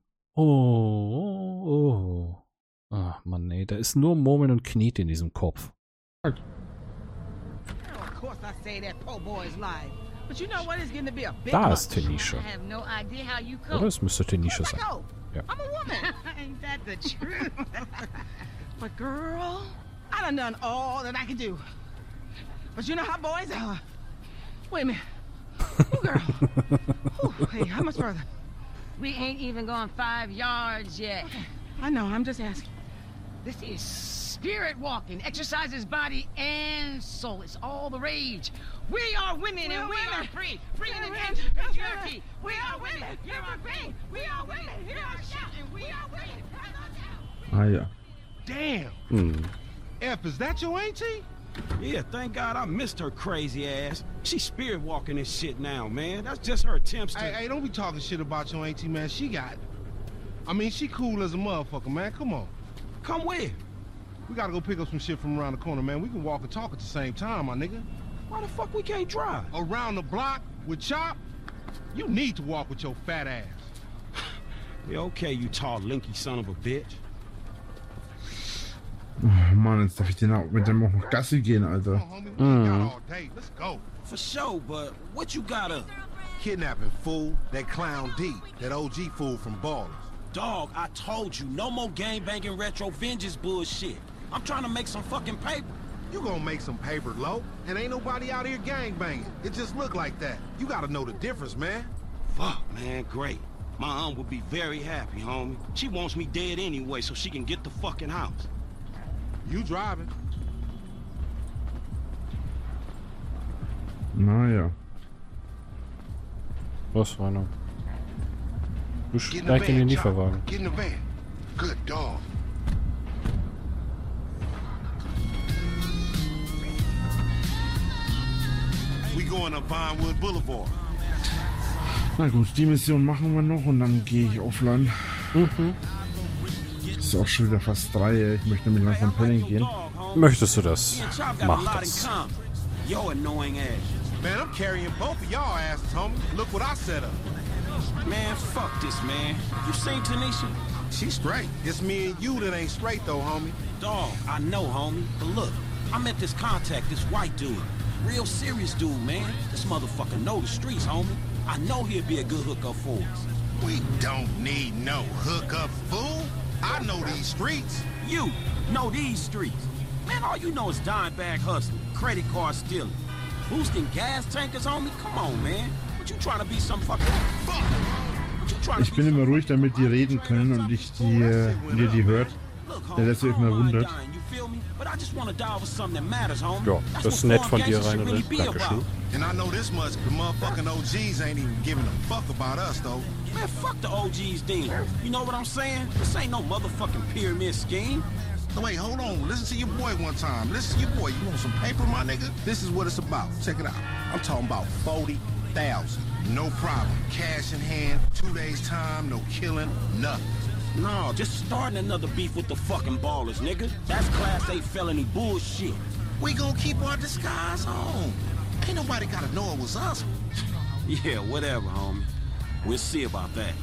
Oh. Ach Mann, ey, da ist nur Murmeln und Knete in diesem Kopf. if I say that poor boy's life. But you know what? It's getting to be a bit Da much. ist Tanisha. I have no idea how you cope. Oder es müsste Tanisha sein. Go. Ja. I'm a woman. Ain't that the truth? But girl, I done all that I can do. But you know how boys are. Wait a minute. Oh, girl. Ooh, hey, how much further? We ain't even gone 5 yards yet. I know, I'm just asking. This is spirit walking. Exercises body and soul. It's all the rage. We are women and we are free. Free in the end of patriarchy. We are women. You're our pain. We are women. You're our shout. And we are women. Ah ja. Damn. F, is that your auntie? Yeah, thank God I missed her crazy ass. She's spirit walking this shit now, man. That's just her attempts to... Hey, don't be talking shit about your auntie, man. She got it. I mean, she cool as a motherfucker, man. Come on. Come where? We gotta go pick up some shit from around the corner, man. We can walk and talk at the same time, my nigga. Why the fuck we can't drive? Around the block with Chop? You need to walk with your fat ass. Yeah, okay, you tall, linky son of a bitch. Oh Mann, jetzt darf ich den auch mit dem auch noch Gassi gehen, Alter. Come on, homie. We ain't got all day. Let's go. For sure, but what you got up? Kidnapping, fool. That clown D. That OG fool from Ballers. Dog, I told you, no more gang-banging retro vengeance bullshit. I'm trying to make some fucking paper. You gonna make some paper, low, and ain't nobody out here gangbanging. It just look like that. You gotta know the difference, man. Fuck, man, great. My aunt would be very happy, homie. She wants me dead anyway so she can get the fucking house. You driving. Naja. Was, Rainer? Du Get in the steigst in den van, Chop. Lieferwagen. Get in the van. Good dog. We going up Vinewood Boulevard. Na gut, die Mission machen wir noch und dann gehe ich offline. Ist auch schon wieder fast 3, ey. Ich möchte nämlich langsam pennen gehen. Möchtest du das? Mach das. Yo, annoying ass. Man, I'm carrying both of y'all asses, homie. Look what I set up. Man, fuck this, man. You seen Tanisha? She's straight. It's me and you that ain't straight, though, homie. Dog, I know, homie. But look, I met this contact, this white dude. Real serious dude, man. This motherfucker know the streets, homie. I know he'll be a good hookup for us. We don't need no hookup, fool. I know these streets. You know these streets. Man, all you know is dime bag hustling, credit card stealing, boosting gas tankers, homie. Come on, man. What you trying to be some fucking... Fuck. What you trying to Ich bin immer ruhig, damit die reden können und ich die, ihr die hört. Der lässt sich immer wundert. Ja, das ist nett von dir, Rainer. Dankeschön. And I know this much, the motherfucking OGs ain't even giving a fuck about us, though. Man, fuck the OGs then. You know what I'm saying? This ain't no motherfucking pyramid scheme. Wait, hold on. Listen to your boy one time. Listen to your boy. You want some paper, my nigga? This is what it's about. Check it out. I'm talking about 40,000. No problem. Cash in hand, 2 days time, no killing, nothing. No, just starting another beef with the fucking Ballers, nigga. That's Class A felony bullshit. We gonna keep our disguise on. Ain't nobody gotta know it was us. Yeah, whatever, homie. We'll see about that.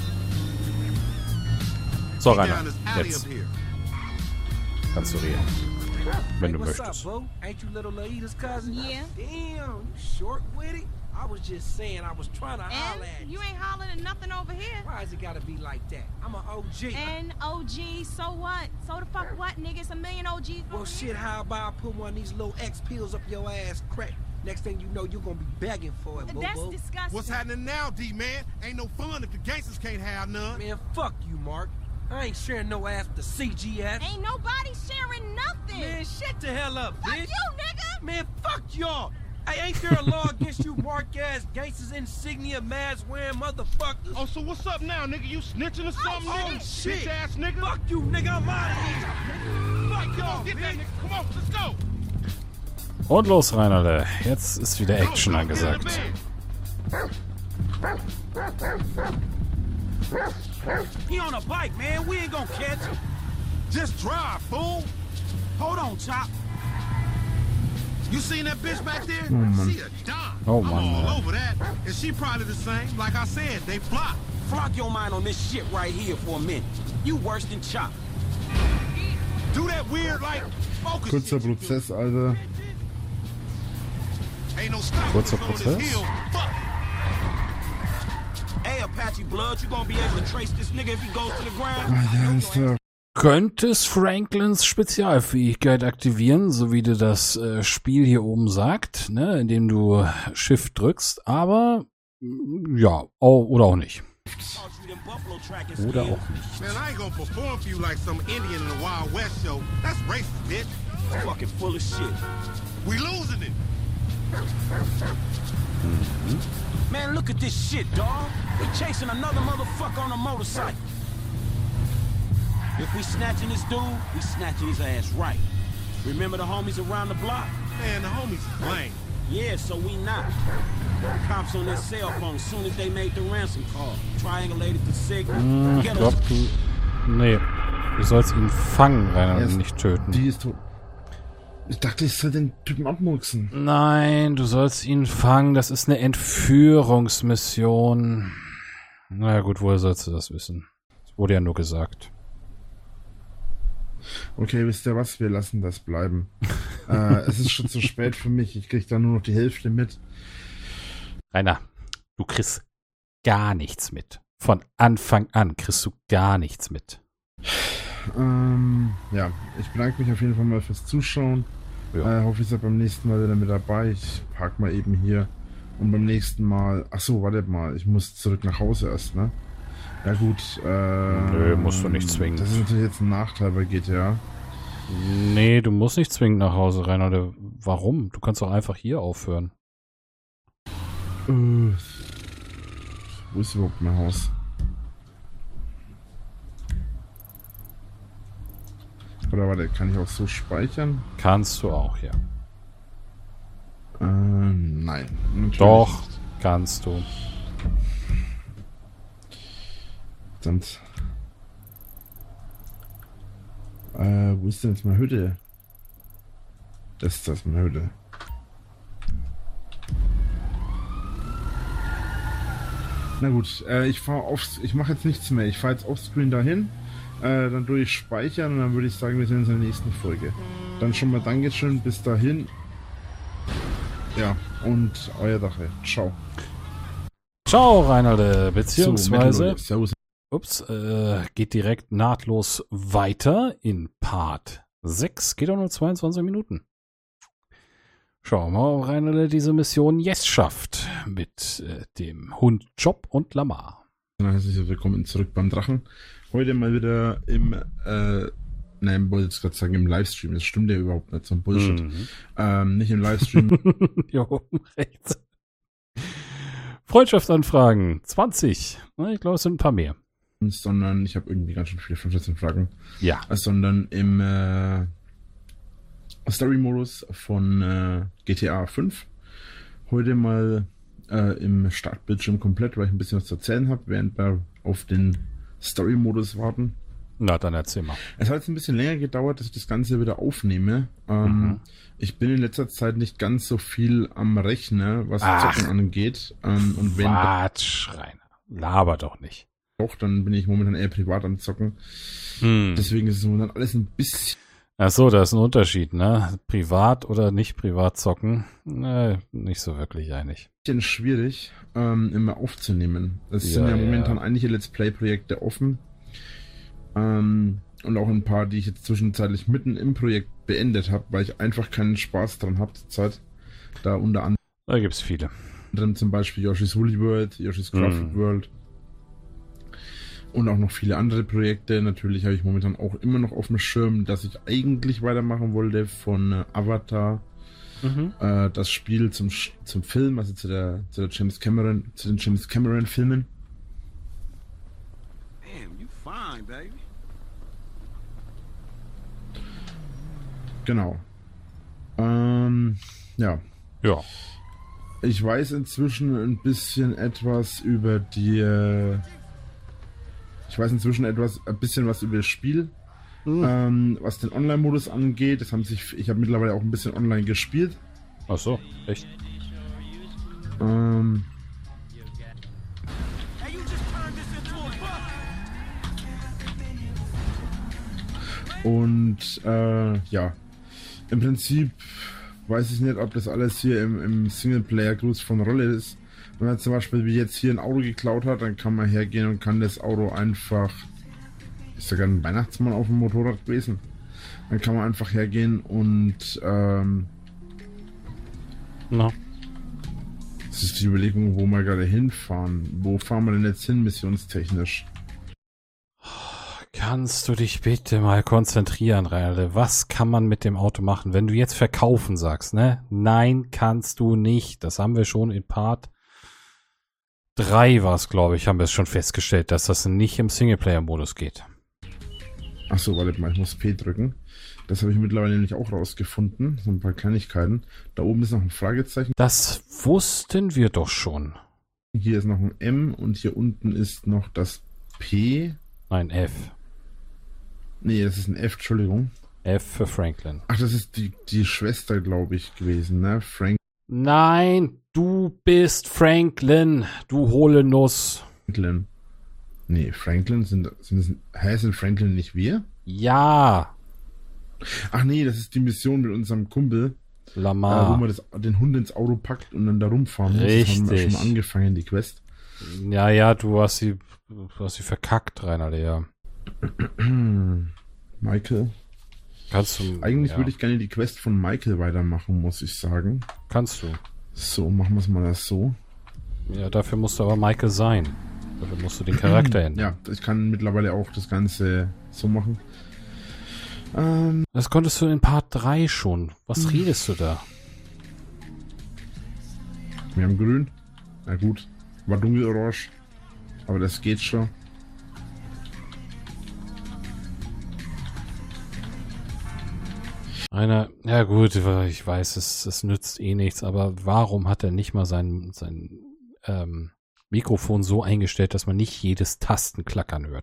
So, Rainer, jetzt kannst du reden, wenn du möchtest. What's up, boo? Ain't you little Laida's cousin? Yeah. Damn, you short with it? I was just saying I was trying to holler at And you ain't hollering at nothing over here. Why is it gotta be like that? I'm an OG. And OG, so what? So the fuck what, nigga? It's a million OGs. Well, shit, how about I put one of these little X pills up your ass crack? Next thing you know, you're gonna be begging for it, boo-boo. That's disgusting. What's happening now, D-man? Ain't no fun if the gangsters can't have none. Man, fuck you, Mark. I ain't sharing no ass with the CGS. Ain't nobody sharing nothing. Man, shut the hell up, fuck bitch. You, nigga. Man, fuck y'all. Hey, ain't there a law against you mark-ass gangsters, insignia, mask-wearing motherfuckers? Oh, so what's up now, nigga? You snitching or something, Oh, nigga? shit. Bitch-ass nigga. Fuck you, nigga. I'm out of here. Fuck Come y'all, on, get that bitch. nigga. Come on, let's go. Und los, Rainerle. Jetzt ist wieder Action angesagt. He on a bike, man. We ain't gonna catch him. Just drive, fool. Hold on, Chop. You seen that bitch back there? Oh, man. She a dime. Oh, I'm man. all over that. And she probably the same. Like I said, they flock. Flock your mind on this shit right here for a minute. You worse than Chop. Do that weird, like, focus Kurzer shit you do. Prozess, Alter. Kurzer Prozess. Hey, Apache Blood, you gonna be able to trace this nigga if he goes to the ground? Könntest Franklins Spezialfähigkeit aktivieren, so wie dir das Spiel hier oben sagt, ne, indem du Shift drückst, aber ja, oder auch nicht. Oder auch nicht. Man, I ain't gonna perform for you like some Indian in the Wild West show. That's racist, bitch. Fucking full of shit. We losing it. Man, look at this shit, dawg. We chasing another motherfucker on a motorcycle. If we snatching this dude, we snatching his ass right. Remember the homies around the block? Man, the homies is lame. Yeah, so we not. Cops on their cell phone as soon as they made the ransom call. Triangulated the signal. Ich glaub, nee. Du sollst ihn fangen, Rainer, und nicht töten. Die ist tot. Ich dachte, ich soll den Typen abmurksen. Nein, du sollst ihn fangen. Das ist eine Entführungsmission. Na gut, woher sollst du das wissen? Das wurde ja nur gesagt. Okay, wisst ihr was? Wir lassen das bleiben. Es ist schon zu spät für mich. Ich krieg da nur noch die Hälfte mit. Rainer, du kriegst gar nichts mit. Von Anfang an kriegst du gar nichts mit. Ja, ich bedanke mich auf jeden Fall mal fürs Zuschauen. Ja. Hoffe, ihr seid beim nächsten Mal wieder mit dabei. Ich park mal eben hier. Und beim nächsten Mal... Achso, warte mal. Ich muss zurück nach Hause erst, ne? Ja gut. Nö, musst du nicht zwingend. Das ist natürlich jetzt ein Nachteil bei GTA. Nee, du musst nicht zwingend nach Hause rein. Oder warum? Du kannst doch einfach hier aufhören. Wo ist überhaupt mein Haus? Oder warte, kann ich auch so speichern? Kannst du auch, ja. Nein. Doch, kannst du. Sonst. Wo ist denn jetzt meine Hütte? Das ist das, meine Hütte. Na gut, ich mache jetzt nichts mehr. Ich fahre jetzt offscreen dahin, dann durchspeichern und dann würde ich sagen, wir sehen uns in der nächsten Folge. Dann schon mal Dankeschön, bis dahin. Ja, und euer Dache. Ciao. Ciao, Reinalde, beziehungsweise... So, ups, geht direkt nahtlos weiter in Part 6. Geht auch nur 22 Minuten. Schauen wir mal, ob Reinalde diese Mission jetzt schafft. Mit dem Hund Job und Lamar. Herzlich willkommen zurück beim Drachen. Heute mal wieder im, nein, wollte ich gerade sagen, im Livestream. Das stimmt ja überhaupt nicht, so ein Bullshit. Nicht im Livestream. Jo, rechts. Freundschaftsanfragen, 20. Ich glaube, es sind ein paar mehr. Sondern, ich habe irgendwie ganz schön viele Freundschaftsanfragen. Ja. Sondern im Story-Modus von GTA 5. Heute mal im Startbildschirm komplett, weil ich ein bisschen was zu erzählen habe, während wir auf den Story-Modus warten. Na, dann erzähl mal. Es hat jetzt ein bisschen länger gedauert, dass ich das Ganze wieder aufnehme. Ich bin in letzter Zeit nicht ganz so viel am Rechner, was Zocken angeht. Und wenn Quatsch, Rainer. Laber doch nicht. Doch, dann bin ich momentan eher privat am Zocken. Deswegen ist es momentan alles ein bisschen... Ach so, da ist ein Unterschied, ne? Privat oder nicht privat zocken? Nicht so wirklich einig. Bisschen schwierig, immer aufzunehmen. Es sind ja momentan einige Let's Play-Projekte offen. Und auch ein paar, die ich jetzt zwischenzeitlich mitten im Projekt beendet habe, weil ich einfach keinen Spaß dran habe zur Zeit. Da unter anderem. Da gibt's viele. Zum Beispiel Yoshi's Woolly World, Yoshi's Crafted World. Und auch noch viele andere Projekte. Natürlich habe ich momentan auch immer noch auf dem Schirm, dass ich eigentlich weitermachen wollte von Avatar. Das Spiel zum Film, also zu den James Cameron Filmen. Damn, you fine, baby. Genau. Ja. Ja. Ich weiß inzwischen ein bisschen etwas über die... Ich weiß inzwischen ein bisschen was über das Spiel, was den Online-Modus angeht. Ich habe mittlerweile auch ein bisschen online gespielt. Ach so, echt? Und ja, im Prinzip weiß ich nicht, ob das alles hier im Singleplayer groß von Rolle ist. Wenn man zum Beispiel wie jetzt hier ein Auto geklaut hat, dann kann man hergehen und kann das Auto einfach... Ist sogar ein Weihnachtsmann auf dem Motorrad gewesen. Dann kann man einfach hergehen und das ist die Überlegung, wo wir gerade hinfahren. Wo fahren wir denn jetzt hin, missionstechnisch? Kannst du dich bitte mal konzentrieren, Ralle? Was kann man mit dem Auto machen, wenn du jetzt verkaufen sagst, ne? Nein, kannst du nicht. Das haben wir schon in Part 3 war es, glaube ich, haben wir es schon festgestellt, dass das nicht im Singleplayer-Modus geht. Achso, warte mal, ich muss P drücken. Das habe ich mittlerweile nämlich auch rausgefunden. So ein paar Kleinigkeiten. Da oben ist noch ein Fragezeichen. Das wussten wir doch schon. Hier ist noch ein M und hier unten ist noch das P. Nein, F. Nee, das ist ein F, Entschuldigung. F für Franklin. Ach, das ist die Schwester, glaube ich, gewesen, ne? Nein, du bist Franklin, du hohle Nuss. Franklin. Nee, Franklin sind Franklin nicht wir? Ja. Ach nee, das ist die Mission mit unserem Kumpel. Lamar. Wo man den Hund ins Auto packt und dann da rumfahren muss. Richtig. Das haben wir schon mal angefangen, die Quest. Ja, du hast sie verkackt, Rainer, ja. Michael. Kannst du... Eigentlich würde ich gerne die Quest von Michael weitermachen, muss ich sagen. Kannst du. So, machen wir es mal so. Ja, dafür musst du aber Michael sein. Dafür musst du den Charakter ändern. Ja, ich kann mittlerweile auch das Ganze so machen. Das konntest du in Part 3 schon. Was redest du da? Wir haben grün. Na gut. War dunkelorange. Aber das geht schon. Ja gut, ich weiß, es nützt eh nichts, aber warum hat er nicht mal sein Mikrofon so eingestellt, dass man nicht jedes Tastenklackern hört?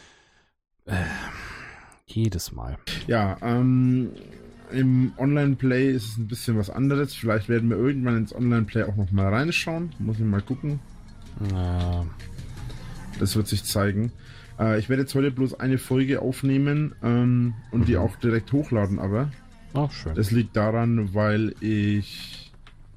Jedes Mal. Ja, im Online-Play ist es ein bisschen was anderes. Vielleicht werden wir irgendwann ins Online-Play auch noch mal reinschauen. Muss ich mal gucken. Das wird sich zeigen. Ich werde jetzt heute bloß eine Folge aufnehmen und die auch direkt hochladen, aber auch schön. Das liegt daran, weil ich...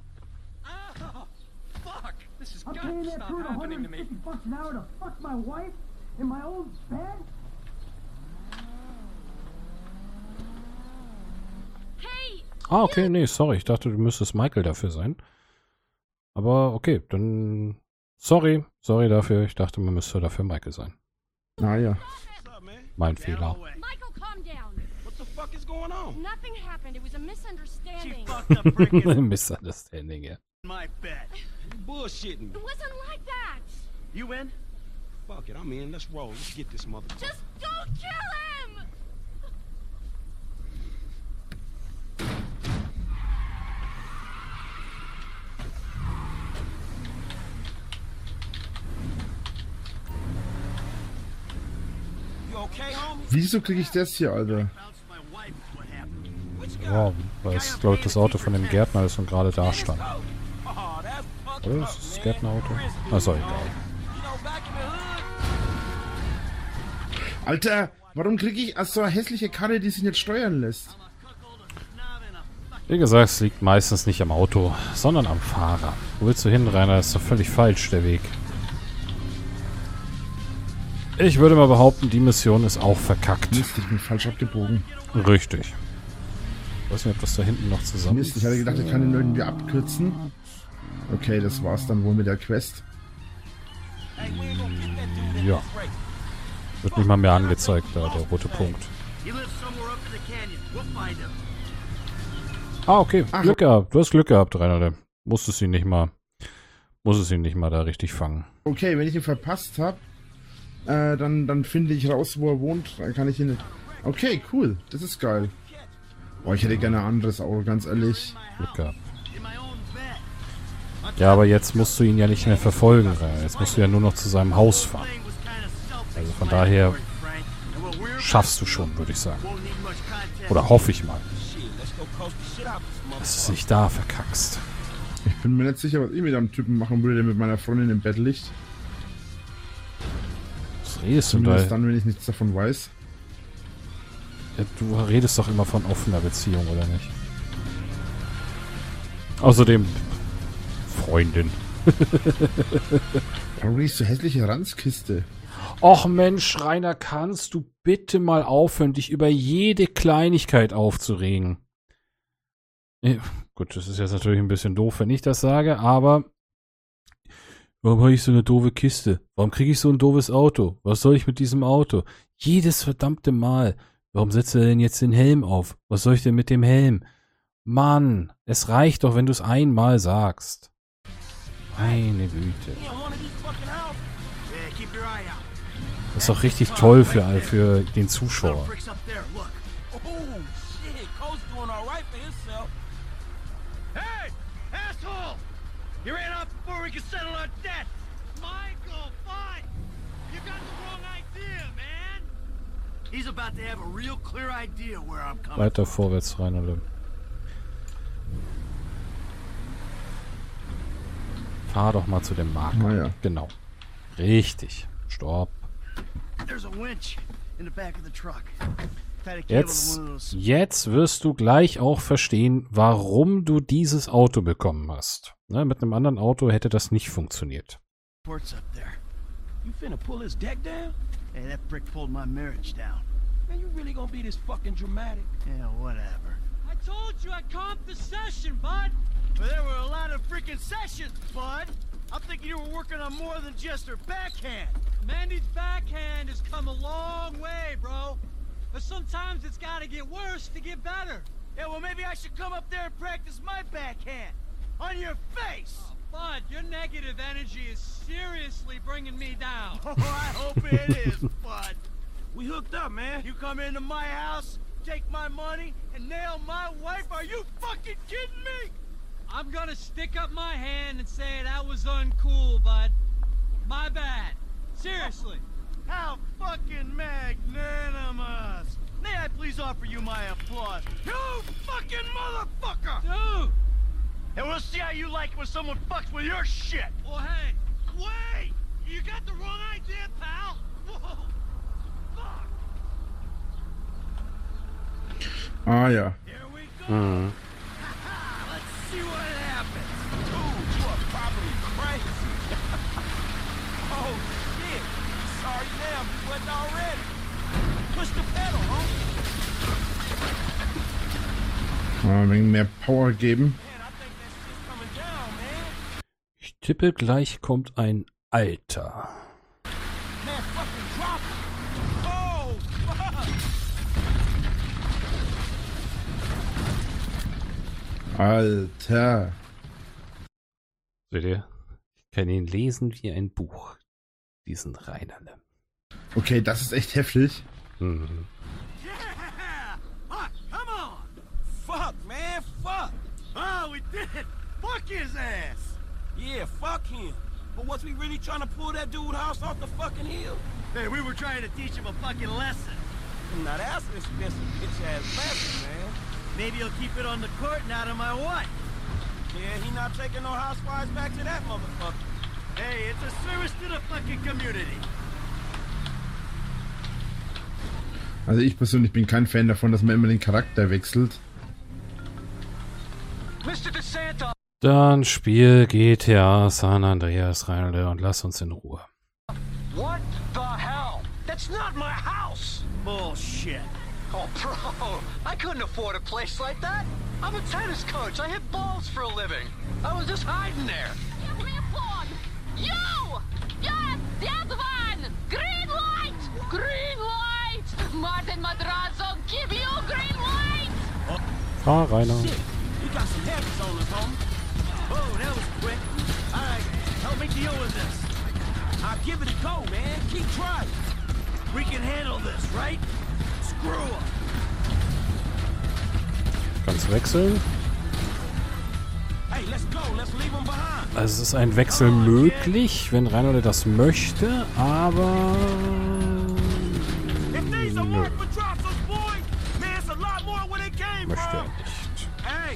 Okay, nee, sorry. Ich dachte, du müsstest Michael dafür sein. Aber okay, dann... Sorry dafür. Ich dachte, man müsste dafür Michael sein. Ah ja. Mein Fehler. Michael, calm down. What the fuck is going on? Nothing happened. It was a misunderstanding. Misunderstanding, ja. My bet. Bullshitting. It wasn't like that. You win? Fuck it, I'm in. Let's roll. Let's get this motherfucker. Just don't kill him! Wieso kriege ich das hier, Alter? Ja, weil es, glaube ich, das Auto von dem Gärtner ist und gerade da stand. Oder ist das Gärtnerauto? Also egal. Alter, warum kriege ich so eine hässliche Karre, die sich nicht steuern lässt? Wie gesagt, es liegt meistens nicht am Auto, sondern am Fahrer. Wo willst du hin, Rainer? Das ist doch völlig falsch, der Weg. Ich würde mal behaupten, die Mission ist auch verkackt. Mist, ich bin falsch abgebogen. Richtig. Ich weiß nicht, ob das da hinten noch zusammen ist. Mist, ich hatte gedacht, ich kann ihn irgendwie abkürzen. Okay, das war's dann wohl mit der Quest. Ja. Wird nicht mal mehr angezeigt, da der rote Punkt. Okay. Ach. Glück gehabt. Du hast Glück gehabt, Rainer. Musstest ihn nicht mal da richtig fangen. Okay, wenn ich ihn verpasst habe, dann finde ich raus, wo er wohnt. Dann kann ich ihn... Okay, cool. Das ist geil. Boah, ich hätte gerne ein anderes Auto, ganz ehrlich. Glück gehabt. Ja, aber jetzt musst du ihn ja nicht mehr verfolgen. Jetzt musst du ja nur noch zu seinem Haus fahren. Also von daher schaffst du schon, würde ich sagen. Oder hoffe ich mal. Dass du dich da verkackst. Ich bin mir nicht sicher, was ich mit einem Typen machen würde, der mit meiner Freundin im Bett liegt. Was redest du da? Zumindest dann, wenn ich nichts davon weiß. Ja, du redest doch immer von offener Beziehung, oder nicht? Außerdem Freundin. Warum ist so hässliche Ranzkiste? Och Mensch, Rainer, kannst du bitte mal aufhören, dich über jede Kleinigkeit aufzuregen? Gut, das ist jetzt natürlich ein bisschen doof, wenn ich das sage, aber warum habe ich so eine doofe Kiste? Warum kriege ich so ein doofes Auto? Was soll ich mit diesem Auto? Jedes verdammte Mal. Warum setzt er denn jetzt den Helm auf? Was soll ich denn mit dem Helm? Mann, es reicht doch, wenn du es einmal sagst. Meine Güte. Das ist doch richtig toll für den Zuschauer. Hey, asshole! You ran off before we could settle our debt. Michael, fine. You got the wrong idea, man. He's about to have a real clear idea where I'm coming. Weiter vorwärts, Rainer. Fahr doch mal zu dem Markt. Ah, ja. Genau. Richtig. Stopp. There's a winch in the back of the truck. Jetzt wirst du gleich auch verstehen, warum du dieses Auto bekommen hast. Ne, mit einem anderen Auto hätte das nicht funktioniert. Port's up there. You finna pull his deck down? Hey, that brick pulled my marriage down. Man, you really gonna be this fucking dramatic? Yeah, whatever. I told you I comped the session, bud. But there were a lot of freaking sessions, bud. I'm thinking you were working on more than just her backhand. Mandy's backhand has come a long way, bro. But sometimes it's gotta get worse to get better. Yeah, well, maybe I should come up there and practice my backhand. On your face! Oh, bud, your negative energy is seriously bringing me down. Oh, I hope it is, bud. We hooked up, man. You come into my house, take my money, and nail my wife? Are you fucking kidding me? I'm gonna stick up my hand and say that was uncool, bud. My bad. Seriously. How fucking magnanimous! May I please offer you my applause? You fucking motherfucker! Dude! And we'll see how you like it when someone fucks with your shit! Well, hey, wait! You got the wrong idea, pal! Whoa! Fuck! Ah, ja. Here we go! Let's see what happens! Dude, you are probably crazy. Oh, shit! Sorry, damn, you wasn't already. Push the pedal, Ein wenig mehr Power geben. Ich tippe, gleich kommt ein Alter. Man, fucking drop it. Oh, fuck. Alter. Seht ihr? Ich kann ihn lesen wie ein Buch. Diesen Rheinerne. Okay, das ist echt heftig. Mhm. Yeah! Fuck, come on! Fuck, man, fuck! Oh, we did it! Fuck his ass! Yeah, fuck him. But was we really trying to pull that dude house off the fucking hill? Hey, we were trying to teach him a fucking lesson. Now that's an expensive bitch-ass lesson, man. Maybe he'll keep it on the court and out of my wife. Yeah, he not taking no housewives back to that motherfucker. Hey, it's a service to the fucking community. Also ich persönlich bin kein Fan davon, dass man immer den Charakter wechselt. Mr. DeSanto. Dann Spiel GTA San Andreas, Rheinland, und lass uns in Ruhe. What the hell? That's not my house! Bullshit. Oh, bro, I couldn't afford a place like that. I'm a tennis coach. I hit balls for a living. I was just hiding there. Give me a phone! You! Yes, that one! Green light! Green light! Martin Madrazo, give you green light! Ah, Rainer. Shit, we got some heavies on us, homie. Oh, that was quick. All right, help me deal with this. I'll give it a go, man. Keep trying. We can handle this, right? Screw up. Kannst wechseln. Hey, let's go. Let's leave him behind. Also es ist ein Wechsel möglich, wenn Rheinland das möchte, aber nö. Möchte er nicht. Hey.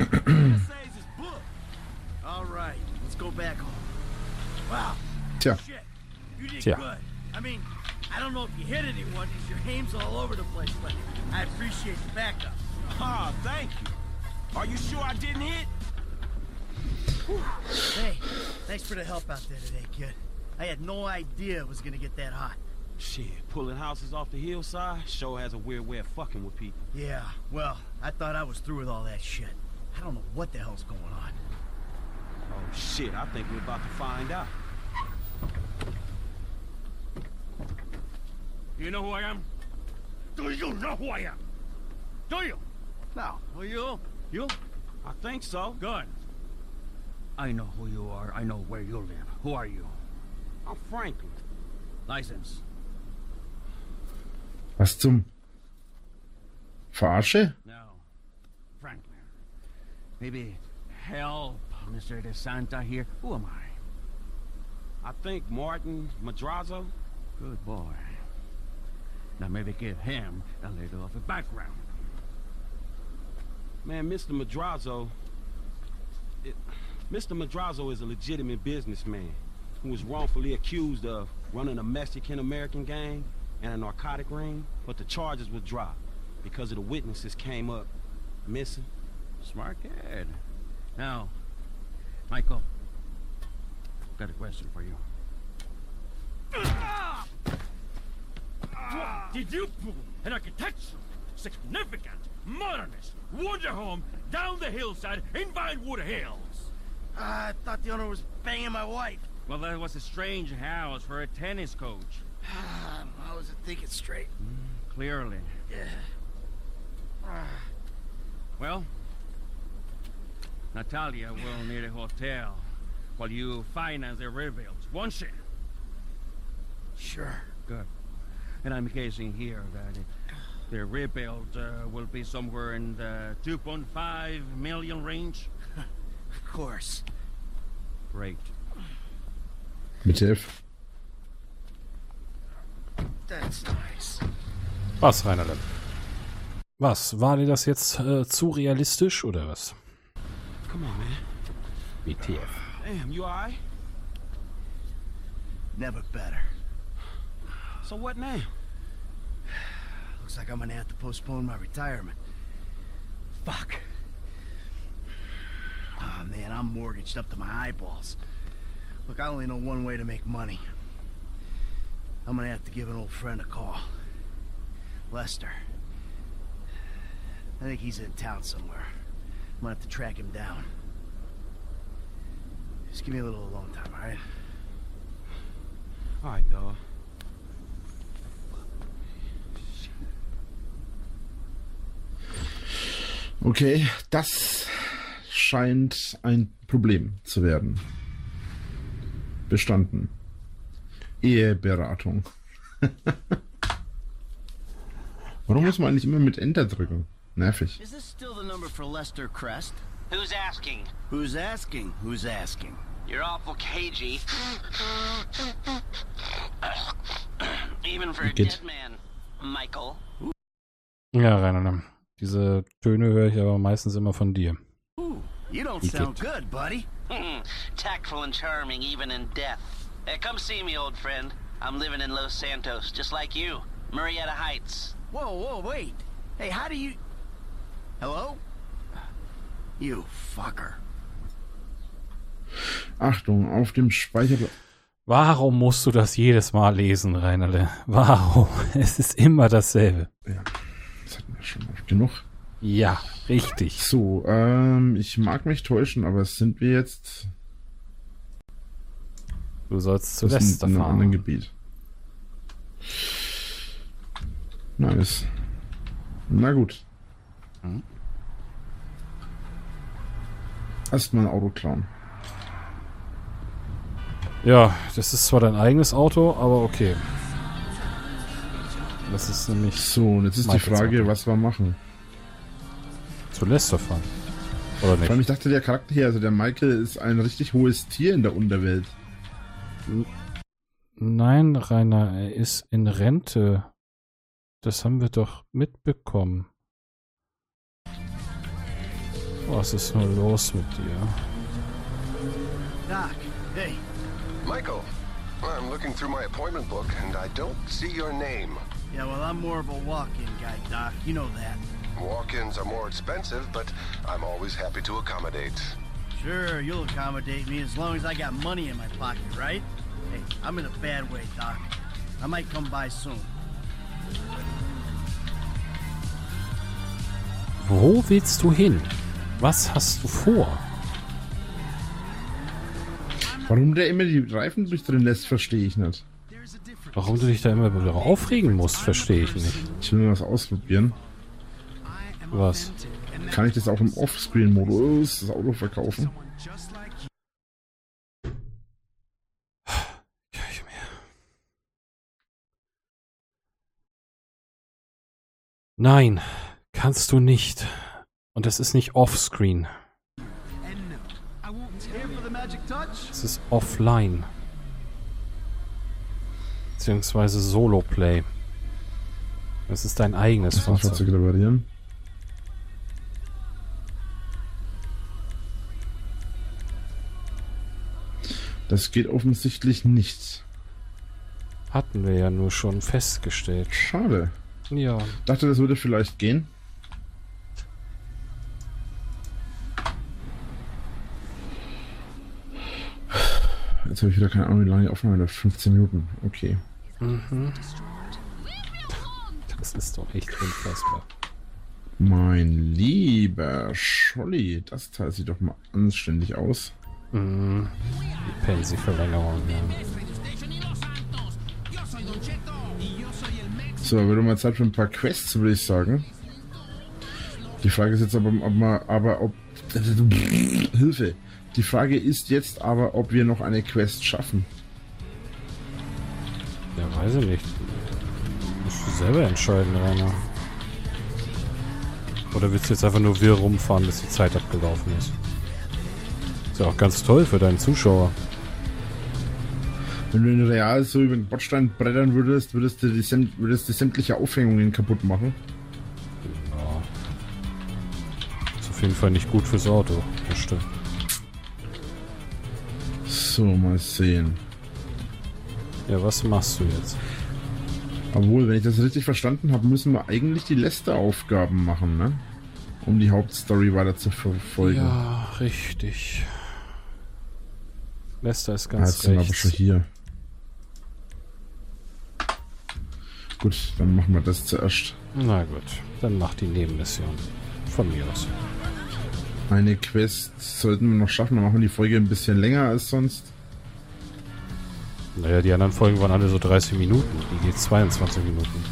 All right, let's go back home. Wow. Tja. Shit. You did Tja. good. I mean, I don't know if you hit anyone because your aim's all over the place, but I appreciate the backup. Ah, thank you. Are you sure I didn't hit? Hey, thanks for the help out there today, kid. I had no idea it was gonna get that hot. Shit, pulling houses off the hillside sure has a weird way of fucking with people. Yeah, well, I thought I was through with all that shit. I don't know what the hell's going on. Oh shit, I think we're about to find out. You know who I am? Do you know who I am? Do you? No. Who you? You? I think so. Good. I know who you are. I know where you live. Who are you? I'm Franklin. License. Was zum... Verarsche? No. Franklin. Maybe help Mr. DeSanta here. Who am I? I think Martin Madrazo. Good boy. Now maybe give him a little of a background. Man, Mr. Madrazo... Mr. Madrazo is a legitimate businessman who was wrongfully accused of running a Mexican-American gang and a narcotic ring, but the charges were dropped because of the witnesses came up missing. Smart kid. Now, Michael, got a question for you. Did you pull an architectural, significant, modernist wonder home down the hillside in Vinewood Hills? I thought the owner was banging my wife. Well, that was a strange house for a tennis coach. I wasn't thinking straight. Clearly. Yeah. Well, Natalia will need a hotel while you finance the rebuilds, won't she? Sure. Good. And I'm guessing here that the rebuild will be somewhere in the 2.5 million range. Of course. Great. Mit F. That's nice. Was, Rainerle? Was? War dir das jetzt zu realistisch oder was? Come on, man. WTF. Damn, you alright? Never better. So what now? Looks like I'm gonna have to postpone my retirement. Fuck. Oh man, I'm mortgaged up to my eyeballs. Look, I only know one way to make money. I'm gonna have to give an old friend a call. Lester. I think he's in town somewhere. I'm gonna have to track him down. Just give me a little alone time, alright? Alright, dog. Okay, das scheint ein Problem zu werden. Bestanden. Eheberatung. Warum muss man eigentlich immer mit Enter drücken? Nervig. Is this still the number for Lester Crest? Who's asking? Who's asking? Who's asking? You're awful cagey. Even for a dead man, Michael. Ja, Rainer, diese Töne höre ich aber meistens immer von dir. You don't sound good, buddy. Tactful and charming even in death. Come see me, old friend. I'm living in Los Santos, just like you. Murrieta Heights. Whoa, wait. Hey, how do you... Hello? You fucker. Achtung, auf dem Speicher... Warum musst du das jedes Mal lesen, Rainerle? Warum? Es ist immer dasselbe. Ja, das hatten wir schon oft genug. Ja, richtig. So, ich mag mich täuschen, aber sind wir jetzt... Du sollst zu Lester in einem fahren. anderen Gebiet. Nice. Na gut. Erstmal ein Auto klauen. Ja, das ist zwar dein eigenes Auto, aber okay. Das ist nämlich... So, und jetzt ist die Frage, was wir machen. Zu Lester fahren. Oder nicht? Vor allem, ich dachte, der Charakter hier, also der Michael, ist ein richtig hohes Tier in der Unterwelt. Nein, Rainer, er ist in Rente. Das haben wir doch mitbekommen. Was ist nur los mit dir? Doc, hey. Michael, I'm looking through my appointment book and I don't see your name. Yeah, well, I'm more of a walk-in guy, Doc. You know that. Walk-ins are more expensive, but I'm always happy to accommodate. Sure, you'll accommodate me as long as I got money in my pocket, right? Hey, I'm in a bad way, Doc. I might come by soon. Wo willst du hin? Was hast du vor? Warum der immer die Reifen durchdrehen lässt, verstehe ich nicht. Warum du dich da immer wieder aufregen musst, verstehe ich nicht. Ich will nur was ausprobieren. Was? Kann ich das auch im Offscreen-Modus, das Auto verkaufen? Nein, kannst du nicht. Und es ist nicht offscreen. Es ist offline. Beziehungsweise Solo-Play. Es ist dein eigenes Fahrzeug. Reparieren. Das geht offensichtlich nicht. Hatten wir ja nur schon festgestellt. Schade. Ja. Dachte, das würde vielleicht gehen. Jetzt habe ich wieder keine Ahnung, wie lange die Aufnahme läuft. 15 Minuten. Okay. Mhm. Das ist doch echt unfassbar. Mein lieber Scholli, das Teil sieht doch mal anständig aus. Mhm. Die Pensi-Verlängerung, ja. So, würde mal Zeit für ein paar Quests, würde ich sagen. Die Frage ist jetzt ob Hilfe. Die Frage ist jetzt aber, ob wir noch eine Quest schaffen. Ja, weiß ich nicht. Musst du selber entscheiden, Rainer. Oder willst du jetzt einfach nur wirr rumfahren, bis die Zeit abgelaufen ist? Ist ja auch ganz toll für deinen Zuschauer. Wenn du in Real so über den Bordstein brettern würdest, würdest du sämtliche Aufhängungen kaputt machen. Ja. Ist auf jeden Fall nicht gut fürs Auto. Das stimmt. So, mal sehen. Ja, was machst du jetzt? Obwohl, wenn ich das richtig verstanden habe, müssen wir eigentlich die Lester-Aufgaben machen, ne? Um die Hauptstory weiter zu verfolgen. Ja, richtig. Lester ist ganz jetzt sind wir aber schon hier. Gut, dann machen wir das zuerst. Na gut, dann mach die Nebenmission. Von mir aus. Eine Quest sollten wir noch schaffen, dann machen wir die Folge ein bisschen länger als sonst. Naja, die anderen Folgen waren alle so 30 Minuten. Die geht 22 Minuten.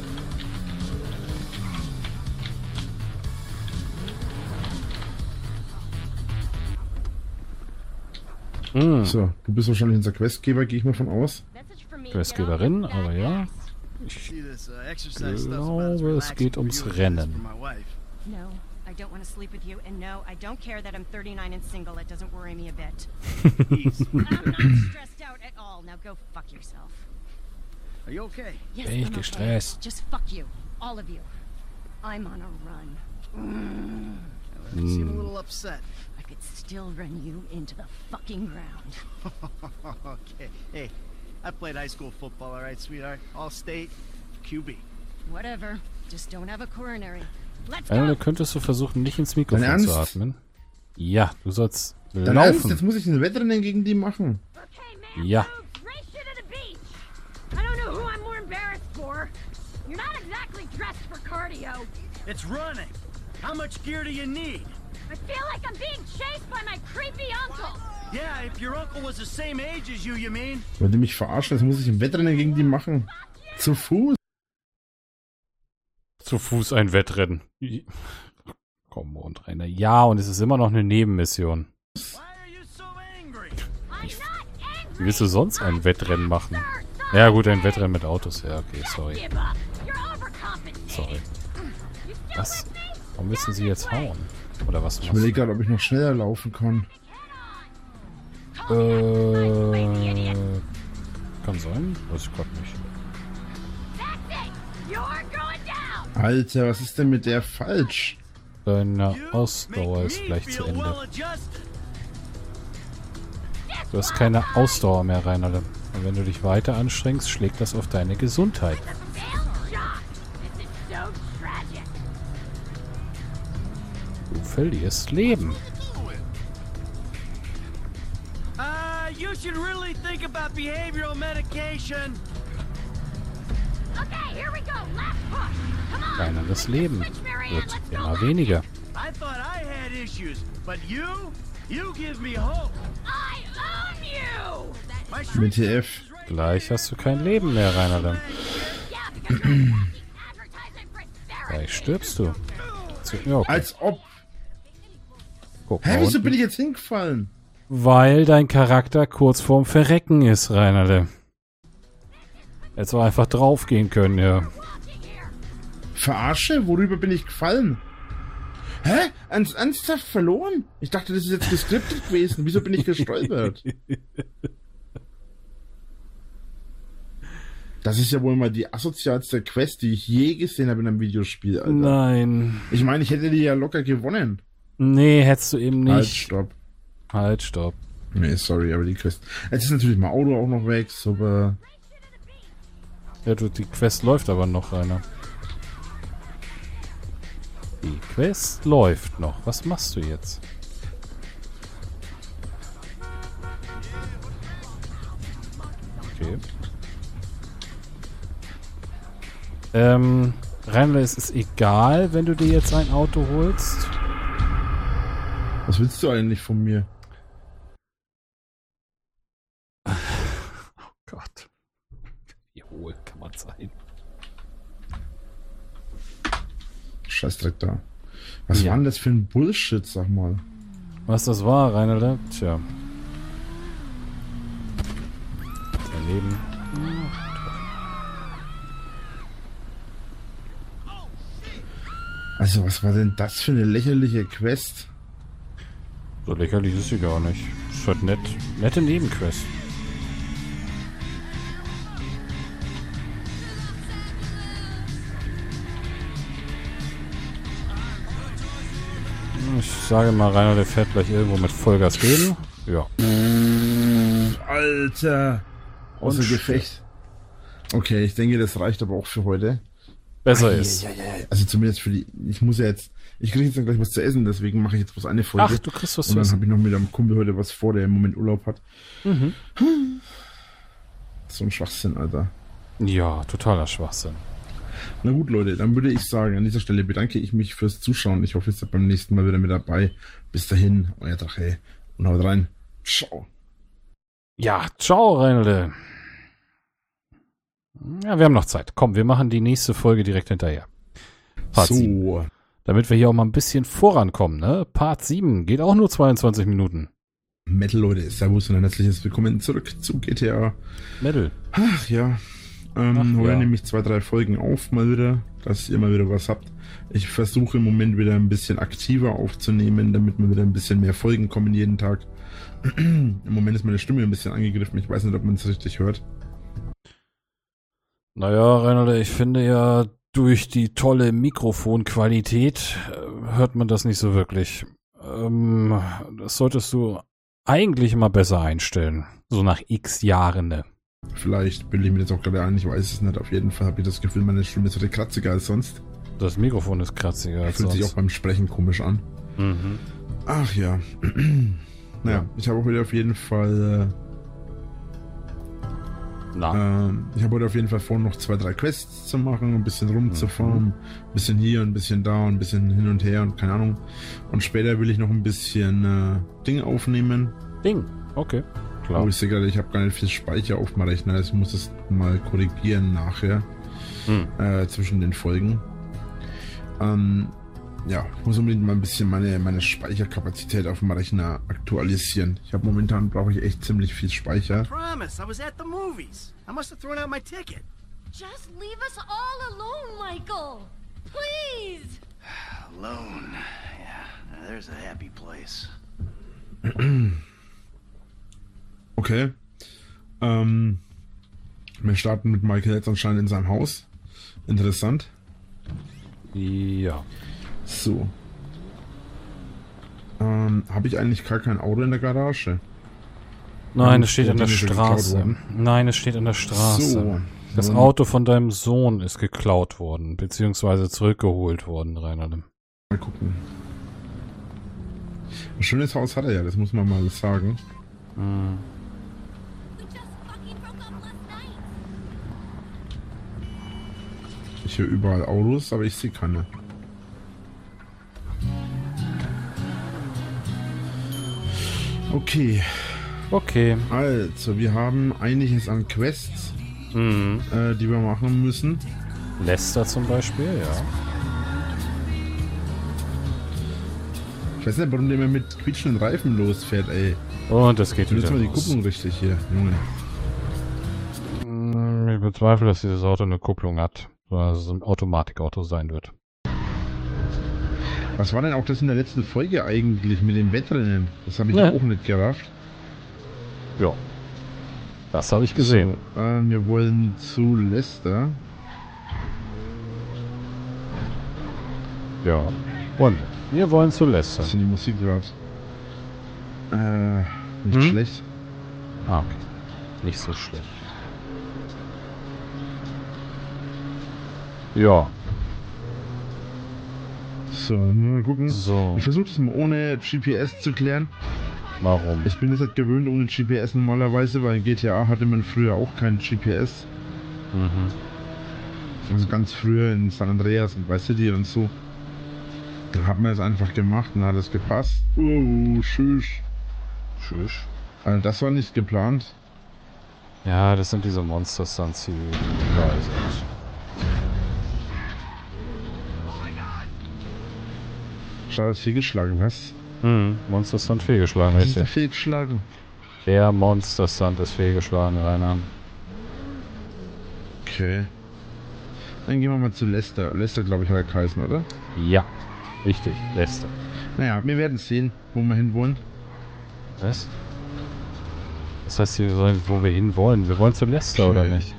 So, du bist wahrscheinlich unser Questgeber, gehe ich mal von aus. Questgeberin, aber ja. Ich glaube, es geht ums Rennen. No, I don't want to sleep with you, and no, I don't care that I'm 39 and single. It doesn't worry me a bit. I'm not stressed out at all. Now go fuck yourself. Are you okay? Yes, Bin ich I'm okay. gestresst. Just fuck you, all of you. I'm on a run. You seem a little upset. I could still run you into the fucking ground. Okay. Hey, I played high school football, all right, sweetheart? All state, QB. Whatever. Just don't have a coronary. Let's Also, go. könntest du versuchen, nicht ins Mikrofon Dein zu Ernst? atmen. Ja, du sollst Dann Ernst, laufen. jetzt muss ich ein Wettrennen gegen die machen. Ja. I don't know who I'm more embarrassed for. You're not exactly dressed for cardio. It's running. How much gear do you need? I feel like I'm being chased by my creepy uncle. Yeah, if your uncle was the same age as you mean? Wollt ihr mich verarschen? Jetzt muss ich ein Wettrennen gegen die machen. Zu Fuß. Zu Fuß ein Wettrennen. Komm, und Rainer. Ja, und es ist immer noch eine Nebenmission. Wie willst du sonst ein Wettrennen machen? Ja gut, ein Wettrennen mit Autos. Ja, okay, sorry. Sorry. Was? Warum müssen sie jetzt hauen? Oder was? Ich überlege gerade, ob ich noch schneller laufen kann. Kann sein. Weiß ich gerade nicht. Alter, was ist denn mit der falsch? Deine Ausdauer ist gleich zu Ende. Du hast keine Ausdauer mehr, Reinhard. Und wenn du dich weiter anstrengst, schlägt das auf deine Gesundheit. Du verlierst Leben. should really think about behavioral medication. Okay, here we go. Last push. Come on. Kleineres Leben wird immer weniger. I thought I had issues, but you give me hope. I own you. WTF. Gleich hast du kein Leben mehr, Reinaldo. Gleich stirbst du. Ja, okay. Als ob. Guck Hä, mal wieso unten. bin ich jetzt hingefallen? Weil dein Charakter kurz vorm Verrecken ist, Reinaldo. Hättest du einfach draufgehen können, ja. Verarsche? Worüber bin ich gefallen? Hä? Ernsthaft verloren? Ich dachte, das ist jetzt geskriptet gewesen. Wieso bin ich gestolpert? Das ist ja wohl mal die asozialste Quest, die ich je gesehen habe in einem Videospiel, Alter. Nein. Ich meine, ich hätte die ja locker gewonnen. Nee, hättest du eben nicht. Halt, stopp. Halt, stopp. Nee, sorry, aber die Quest... Jetzt ist natürlich mein Auto auch noch weg, super. Ja, du, die Quest läuft aber noch, Rainer. Die Quest läuft noch. Was machst du jetzt? Okay. Rainer, es ist egal, wenn du dir jetzt ein Auto holst. Was willst du eigentlich von mir? Oh Gott. Wie hohl kann man sein? Scheißdreck da. Was Ja. war denn das für ein Bullshit, sag mal? Was das war, Rainer? Tja. Daneben. Also, was war denn das für eine lächerliche Quest? So lächerlich ist sie gar nicht. Ist halt nett. Nette Nebenquest. Ich sage mal, Rainer, der fährt gleich irgendwo mit Vollgas gegen. Ja. Alter! Außer Und Gefecht. Okay, ich denke, das reicht aber auch für heute. Besser ist. Also zumindest für die... Ich muss ja jetzt... Ich kriege jetzt dann gleich was zu essen, deswegen mache ich jetzt bloß eine Folge. Ach, du kriegst was Und zu dann essen. habe ich noch mit einem Kumpel heute was vor, der im Moment Urlaub hat. Mhm. So ein Schwachsinn, Alter. Ja, totaler Schwachsinn. Na gut, Leute, dann würde ich sagen, an dieser Stelle bedanke ich mich fürs Zuschauen. Ich hoffe, ihr seid beim nächsten Mal wieder mit dabei. Bis dahin, euer Drache. Und haut rein. Ciao. Ja, ciao, Rainer. Ja, wir haben noch Zeit. Komm, wir machen die nächste Folge direkt hinterher. Part 7. Damit wir hier auch mal ein bisschen vorankommen, ne? Part 7 geht auch nur 22 Minuten. Metal, Leute, servus und ein herzliches Willkommen zurück zu GTA. Metal. Ach ja. Heute nehme ich 2-3 Folgen auf, mal wieder, dass ihr mal wieder was habt. Ich versuche im Moment wieder ein bisschen aktiver aufzunehmen, damit mir wieder ein bisschen mehr Folgen kommen jeden Tag. Im Moment ist meine Stimme ein bisschen angegriffen. Ich weiß nicht, ob man es richtig hört. Naja, Rainer, ich finde ja, durch die tolle Mikrofonqualität hört man das nicht so wirklich. Das solltest du eigentlich mal besser einstellen. So nach x Jahren, ne? Vielleicht bilde ich mir das auch gerade ein, ich weiß es nicht. Auf jeden Fall habe ich das Gefühl, meine Stimme ist heute kratziger als sonst. Das Mikrofon ist kratziger als Fühlt sonst. sich auch beim Sprechen komisch an. Mhm. Ach ja. Naja, ich habe heute auf jeden Fall... ich habe heute auf jeden Fall vor, noch 2-3 Quests zu machen, ein bisschen rumzufahren, ein bisschen hier, ein bisschen da, ein bisschen hin und her und keine Ahnung. Und später will ich noch ein bisschen Ding aufnehmen. Ding, okay. Klar. Oh, ich sehe gerade, ich habe gar nicht viel Speicher auf meinem Rechner, also ich muss es mal korrigieren nachher zwischen den Folgen. Ja, ich muss unbedingt mal ein bisschen meine Speicherkapazität auf dem Rechner aktualisieren. Ich habe momentan, brauche ich echt ziemlich viel Speicher. Promise, I was at the movies. I must have thrown out my ticket. Just leave us all alone, Michael. Please. Alone. Yeah, there's a happy place. Okay. Wir starten mit Michael jetzt anscheinend in seinem Haus. Interessant. Ja. So. Habe ich eigentlich gar kein Auto in der Garage? Nein, es steht an der Straße. Nein, es steht an der Straße. So. Das Auto von deinem Sohn ist geklaut worden, beziehungsweise zurückgeholt worden, Rainer. Mal gucken. Ein schönes Haus hat er ja, das muss man mal sagen. Ich höre überall Autos, aber ich sehe keine. Okay. Okay. Also, wir haben einiges an Quests, die wir machen müssen. Lester zum Beispiel, ja. Ich weiß nicht, warum der immer mit quietschenden Reifen losfährt, ey. Und das geht wieder jetzt mal die los. Kupplung richtig hier, Junge. Ich bezweifle, dass dieses Auto eine Kupplung hat. Sondern dass es ein Automatikauto sein wird. Was war denn auch das in der letzten Folge eigentlich mit dem Wettrennen? Das habe ich auch nicht gerafft. Ja. Das habe ich gesehen. So, wir wollen zu Lester. Ja. Und wir wollen zu Lester. Was ist denn die Musik gerade? Nicht schlecht. Ah, okay. Nicht so schlecht. Ja. So, mal gucken. So. Ich versuche das mal ohne GPS zu klären. Warum? Ich bin das halt gewöhnt ohne GPS normalerweise, weil in GTA hatte man früher auch kein GPS. Also ganz früher in San Andreas und Vice City und so. Da hat man es einfach gemacht und hat es gepasst. Oh, tschüss. Tschüss. Also das war nicht geplant. Ja, das sind diese Monster Stunts, die überall sind. Schade, ist fehlgeschlagen, was? Monster Stunt fehlgeschlagen, Was ist da richtig. fehlgeschlagen? Der Monster Stunt ist fehlgeschlagen, Rainer. Okay. Dann gehen wir mal zu Lester. Lester, glaube ich, hat er geheißen, oder? Ja, richtig, Lester. Naja, wir werden sehen, wo wir hin wollen. Was? Das heißt, wir sollen, wo wir hin wollen. Wir wollen zu Lester, oder nicht?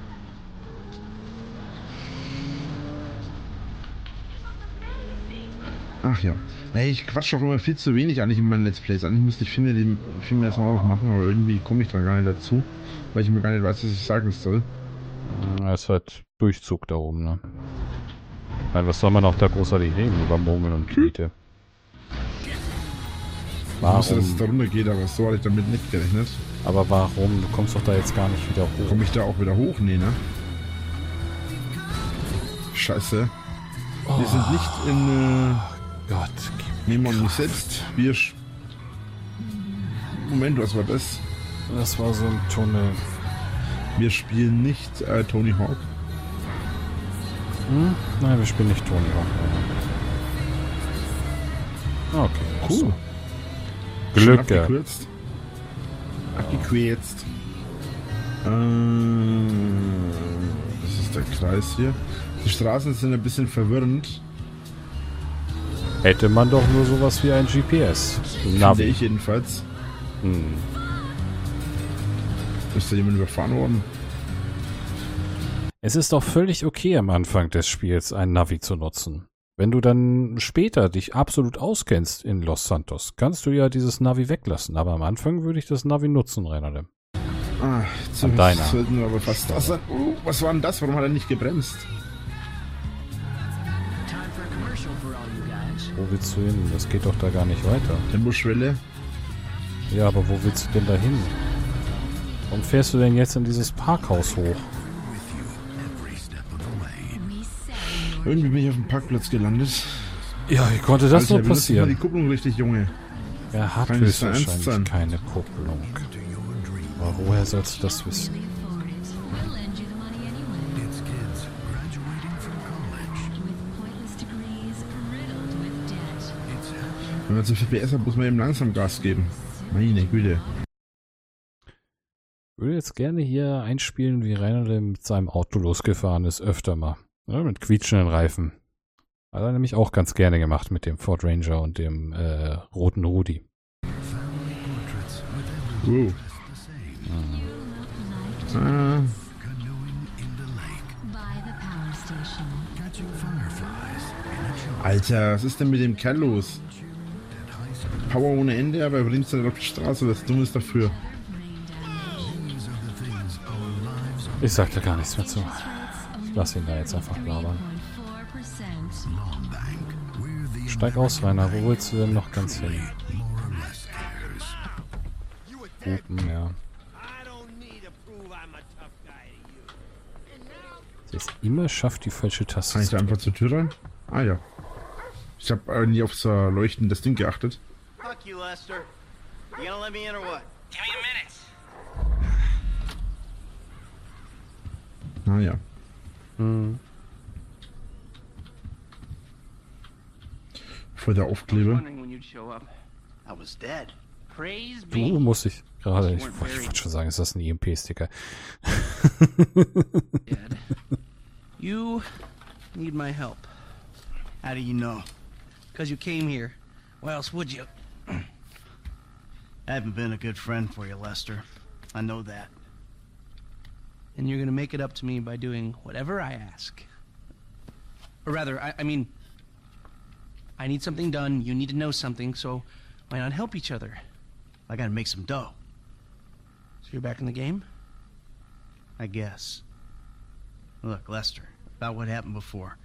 Ach ja. Hey, ich quatsch doch immer viel zu wenig eigentlich in meinen Let's Plays. Eigentlich müsste ich viel mehr das mal auch machen, aber irgendwie komme ich da gar nicht dazu, weil ich mir gar nicht weiß, was ich sagen soll. Es ist halt Durchzug da oben, ne? Nein, was soll man auch da großartig reden über Murmeln und Knete? Ich wusste, dass es da runter geht, aber so hatte ich damit nicht gerechnet. Aber warum? Du kommst doch da jetzt gar nicht wieder hoch. Komme ich da auch wieder hoch? Nee, ne? Scheiße. Wir sind nicht in... Gott. Nehmen wir nicht selbst. Wir... Moment, was war das? Das war so ein Tunnel. Wir spielen nicht Tony Hawk. Nein, wir spielen nicht Tony Hawk. Okay, cool. Glück, ja. Abgekürzt. Abgekürzt. Das ist der Kreis hier. Die Straßen sind ein bisschen verwirrend. Hätte man doch nur sowas wie ein GPS. Finde ich jedenfalls. Ist da jemand überfahren worden? Es ist doch völlig okay am Anfang des Spiels ein Navi zu nutzen. Wenn du dann später dich absolut auskennst in Los Santos, kannst du ja dieses Navi weglassen. Aber am Anfang würde ich das Navi nutzen, Renate. Sollten wir aber fast da sein. Was war denn das? Warum hat er nicht gebremst? Wo willst du hin? Das geht doch da gar nicht weiter. Temposchwelle? Ja, aber wo willst du denn da hin? Warum fährst du denn jetzt in dieses Parkhaus hoch? Irgendwie bin ich auf dem Parkplatz gelandet. Ja, wie konnte das nur passieren? Die Kupplung richtig, Junge. Er hat höchstwahrscheinlich keine Kupplung. Aber woher sollst du das wissen? Wenn man zu viel PS hat, muss man eben langsam Gas geben. Meine Güte. Ich würde jetzt gerne hier einspielen, wie Rainer mit seinem Auto losgefahren ist, öfter mal. Ja, mit quietschenden Reifen. Hat er nämlich auch ganz gerne gemacht mit dem Ford Ranger und dem roten Rudi. Alter, was ist denn mit dem Kerl los? Power ohne Ende, aber er bringt dann auf die Straße, was Dummes dafür. Ich sag da gar nichts mehr zu. Ich lass ihn da jetzt einfach labern. Steig aus, Rainer. Wo willst du denn noch ganz hin? Hupen, ja. Der es immer schafft, die falsche Taste Kann ich da einfach zur Tür rein? Ah ja. Ich habe nie auf so leuchtendes Ding geachtet. Fuck you, Lester. You gonna let me in or what? Give me a minute. Ah ja. Vor der Aufkleber. Wondering when you'd show up. I was dead. Praise Du be. muss ich gerade. Ich wollte schon sagen, ist das ein EMP-Sticker? Dad, you need my help. How do you know? Because you came here. Why else would you? I haven't been a good friend for you, Lester. I know that. And you're gonna make it up to me by doing whatever I ask. Or rather, I mean, I need something done, you need to know something, so why not help each other? I gotta make some dough. So you're back in the game? I guess. Look, Lester, about what happened before.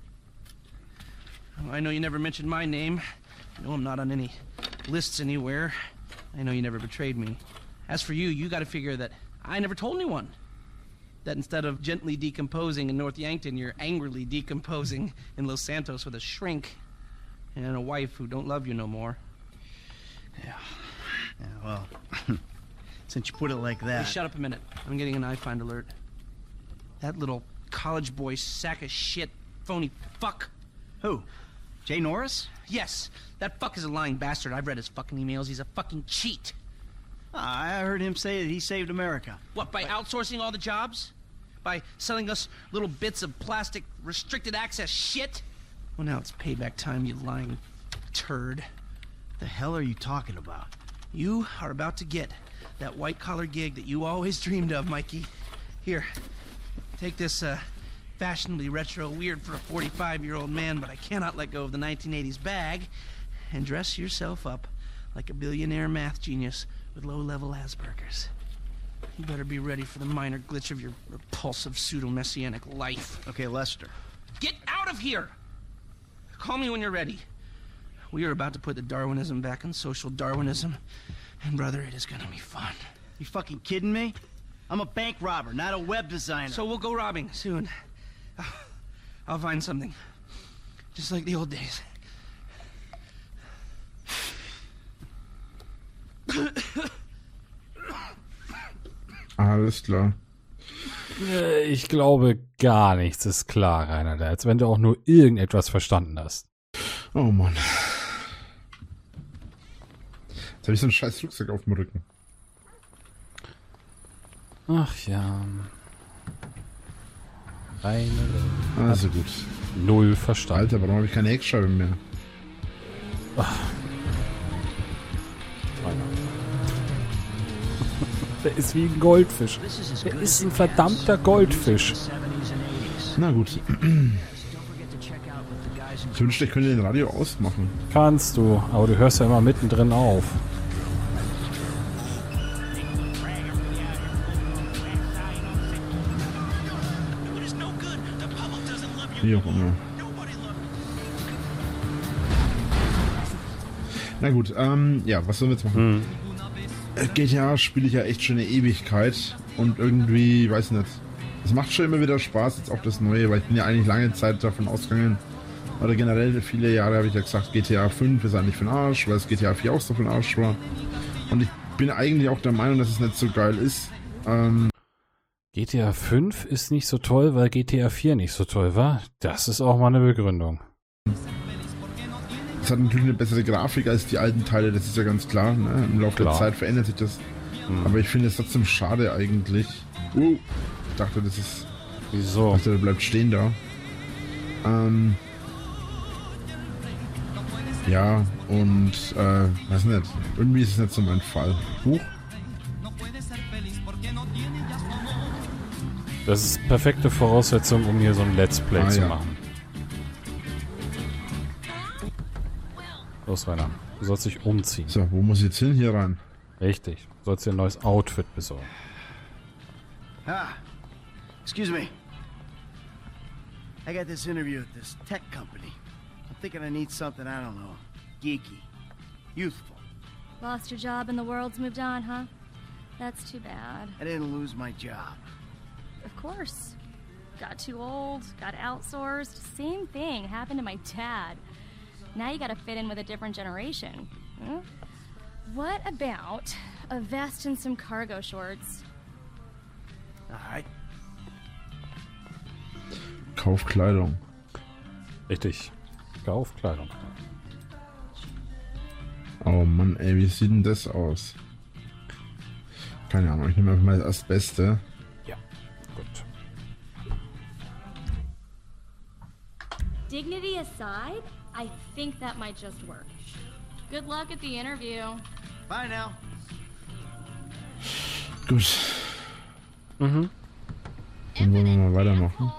I know you never mentioned my name. I know I'm not on any lists anywhere. I know you never betrayed me. As for you, you gotta figure that I never told anyone. That instead of gently decomposing in North Yankton, you're angrily decomposing in Los Santos with a shrink and a wife who don't love you no more. Yeah, well, since you put it like that... Hey, shut up a minute. I'm getting an iFind alert. That little college boy sack of shit, phony fuck. Who? Jay Norris? Yes, that fuck is a lying bastard. I've read his fucking emails. He's a fucking cheat. I heard him say that he saved America. What, by outsourcing all the jobs? By selling us little bits of plastic restricted access shit? Well, now it's payback time, you lying turd. The hell are you talking about? You are about to get that white-collar gig that you always dreamed of, Mikey. Here, take this, fashionably retro weird for a 45-year-old man, but I cannot let go of the 1980s bag, and dress yourself up like a billionaire math genius with low-level Asperger's. You better be ready for the minor glitch of your repulsive pseudo-messianic life. Okay, Lester. Get out of here! Call me when you're ready. We are about to put the Darwinism back in social Darwinism, and brother, it is gonna be fun. You fucking kidding me? I'm a bank robber, not a web designer. So we'll go robbing soon. I'll find something. Just like the old days. Alles klar. Ich glaube, gar nichts ist klar, Rainer, als wenn du auch nur irgendetwas verstanden hast. Oh Mann. Jetzt habe ich so einen scheiß Rucksack auf dem Rücken. Ach ja. Rainer. Also gut. Null verstanden. Alter, warum habe ich keine Heckscheibe mehr? Ach. Der ist wie ein Goldfisch. Der ist ein verdammter Goldfisch. Na gut. Ich wünschte, ich könnte den Radio ausmachen. Kannst du, aber du hörst ja immer mittendrin auf. Wie auch immer. Na gut, ja, was sollen wir jetzt machen? GTA spiele ich ja echt schon eine Ewigkeit und irgendwie, weiß nicht, es macht schon immer wieder Spaß, jetzt auch das Neue, weil ich bin ja eigentlich lange Zeit davon ausgegangen, oder generell viele Jahre habe ich ja gesagt, GTA 5 ist eigentlich für den Arsch, weil es GTA 4 auch so für den Arsch war. Und ich bin eigentlich auch der Meinung, dass es nicht so geil ist. GTA 5 ist nicht so toll, weil GTA 4 nicht so toll war. Das ist auch mal eine Begründung. Es hat natürlich eine bessere Grafik als die alten Teile, das ist ja ganz klar. Ne? Im Laufe der Zeit verändert sich das. Aber ich finde es trotzdem schade eigentlich. Ich dachte, das ist... Wieso? Ich dachte, der bleibt stehen da. Ja, und weiß nicht. Irgendwie ist es nicht so mein Fall. Huch. Das ist perfekte Voraussetzung, um hier so ein Let's Play zu machen. Los, Rainer. Du sollst dich umziehen. So, wo muss ich jetzt hin? Hier rein. Richtig. Du sollst dir ein neues Outfit besorgen. Excuse me. I got this interview at this tech company. I'm thinking I need something, I don't know, geeky, youthful. Lost your job and the world's moved on, huh? That's too bad. I didn't lose my job. Of course. got too old, got outsourced. Same thing happened to my dad. Now you gotta fit in with a different generation. What about a vest and some cargo shorts? Alright. Kauf Kleidung. Richtig. Kauf Kleidung. Oh Mann, ey, wie sieht denn das aus? Keine Ahnung, ich nehme einfach mal das Beste. Ja, gut. Dignity aside, I think that might just work. Good luck at the interview. Bye now. Gut. Dann wollen wir mal weitermachen.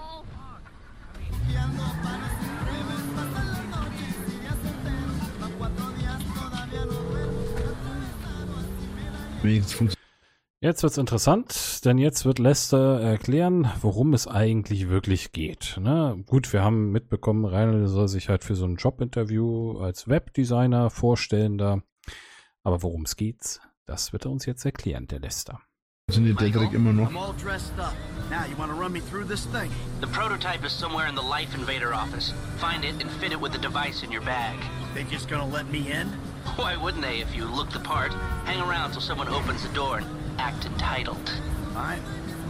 Jetzt wird's interessant, denn jetzt wird Lester erklären, worum es eigentlich wirklich geht. Ne? Gut, wir haben mitbekommen, Reinhold soll sich halt für so ein Jobinterview als Webdesigner vorstellen da. Aber worum es geht, das wird er uns jetzt erklären, der Lester. Sind die Dedrick immer noch? I'm all dressed up. Now, you want to run me through this thing? The prototype is somewhere in the Life Invader office. Find it and fit it with the device in your bag. They just gonna let me in? Why wouldn't they if you look the part? Hang around till someone opens the door and act entitled. Fine.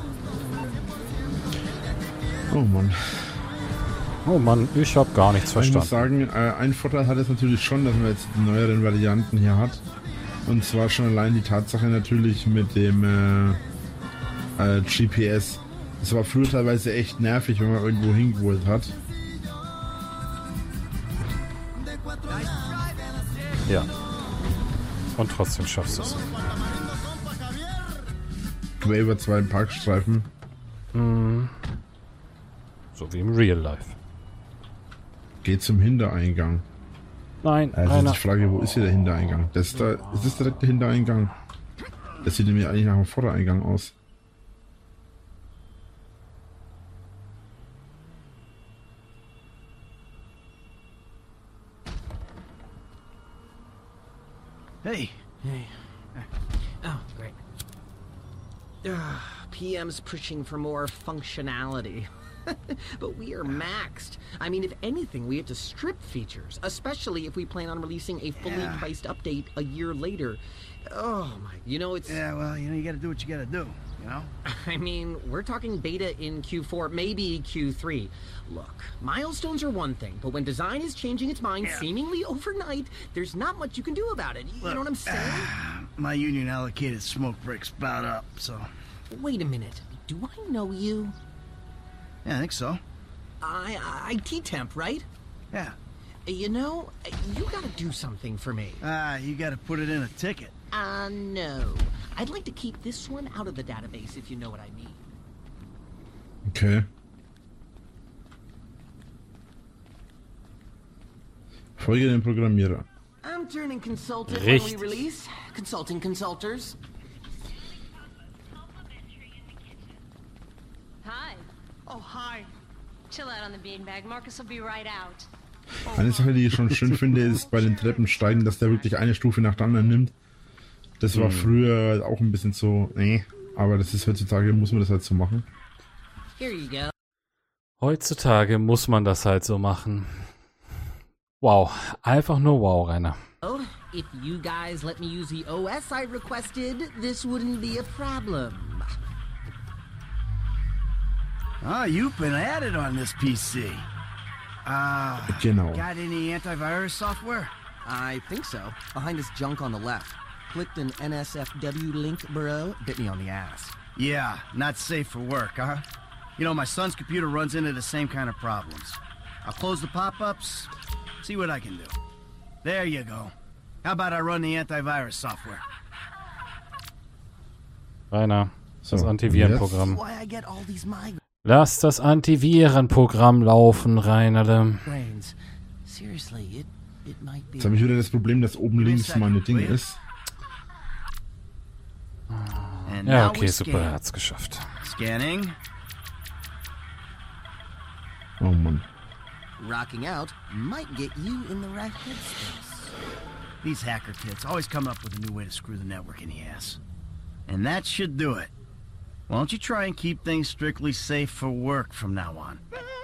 Oh Mann. Oh Mann, ich habe gar nichts verstanden. Ich muss sagen, ein Vorteil hat es natürlich schon, dass man jetzt die neueren Varianten hier hat. Und zwar schon allein die Tatsache natürlich mit dem GPS. Das war früher teilweise echt nervig, wenn man irgendwo hingewollt hat. Ja. Und trotzdem schaffst du es. Quer über 2 Parkstreifen. So wie im Real Life. Geht zum Hintereingang. Nein, also ich frage, wo ist hier der Hintereingang? Das da, ist das direkt der Hintereingang? Das sieht nämlich eigentlich nach dem Vordereingang aus. Hey. Hey. Oh, great. PM's pushing for more functionality. But we are maxed. I mean, if anything, we have to strip features, especially if we plan on releasing a fully priced update a year later. Oh my, you know, it's... Yeah, well, you know, you gotta do what you gotta do, you know? I mean, we're talking beta in Q4, maybe Q3. Look, milestones are one thing, but when design is changing its mind seemingly overnight, there's not much you can do about it. You know what I'm saying? My union allocated smoke breaks about up, so... Wait a minute. Do I know you? Yeah, I think so. IT temp, right? Yeah. You know, you gotta do something for me. You gotta put it in a ticket. No. I'd like to keep this one out of the database, if you know what I mean. Okay. Folge dem Programmierer. I'm turning consultant Richtig. when we release. Consulting consulters. Hi. Oh, hi. Chill out on the beanbag. Marcus will be right out. Eine Sache, die ich schon schön finde, ist bei den Treppensteigen, dass der wirklich eine Stufe nach der anderen nimmt. Das war früher auch ein bisschen so, aber das ist heutzutage, muss man das halt so machen. Here you go. Heutzutage muss man das halt so machen. Wow, einfach nur wow, Rainer. Oh, if you guys let me use the OS I requested, this wouldn't be a problem. Ah, you've been at it on this PC. Genau. Got any antivirus software? I think so. Behind this junk on the left. Clicked an NSFW link, bro. Bit me on the ass. Yeah, not safe for work, huh? You know, my son's computer runs into the same kind of problems. I'll close the pop-ups, see what I can do. There you go. How about I run the antivirus software? Rainer, das Antivirenprogramm. Why I get all these migraines. Lass das Antivirenprogramm laufen, Rainer. Seriously, it might be. Jetzt habe ich wieder das Problem, dass oben links meine Ding ist. Ja, okay, super, er hat's geschafft. Scanning. Oh Mann. Rocking out might get you in the right headspace. These hacker kids always come up with a new way to screw the network in the ass. And that should do it. Why don't you try and keep things strictly safe for work from now on?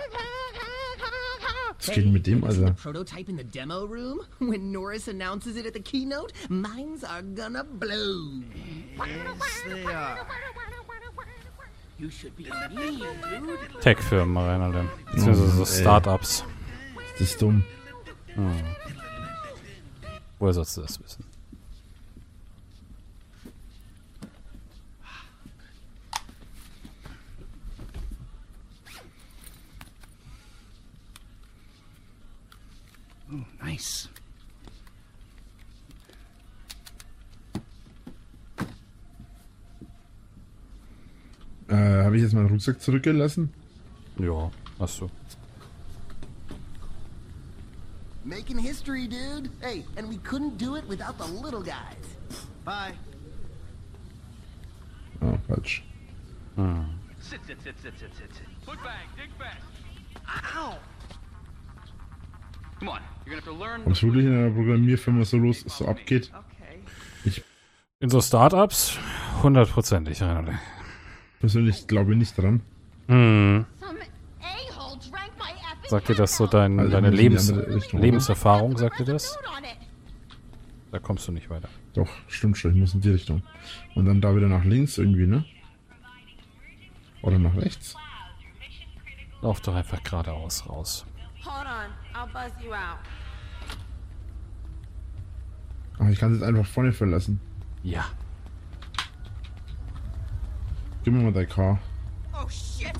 Was geht denn mit dem, Alter? Prototype in the demo room? When Norris announces it at the keynote, minds are gonna blow. Yes, they are. You should be relieved, dude. Tech-Firmen, Reinalde. Beziehungsweise so Startups. Das ist dumm. Woher sollst du das wissen? Oh, nice. Habe ich jetzt meinen Rucksack zurückgelassen? Ja, hast du. Making history, dude. Hey, and we couldn't do it without the little guys. Bye. Oh, falsch. Sit. Foot bang, dig back. Ow! Come on, you're gonna have to learn. Ob es wirklich in einer Programmierfirma so abgeht? In so Startups? 100%ig, Reinalde. Persönlich glaube ich nicht dran. Sagt dir das so deine Lebenserfahrung, sagt dir das? Da kommst du nicht weiter. Doch, stimmt schon, ich muss in die Richtung. Und dann da wieder nach links irgendwie, ne? Oder nach rechts? Lauf doch einfach geradeaus raus. Hold on, I'll buzz you out. Ach, ich kann es jetzt einfach vorne verlassen. Ja. Gib mir mal dein Car. Oh shit!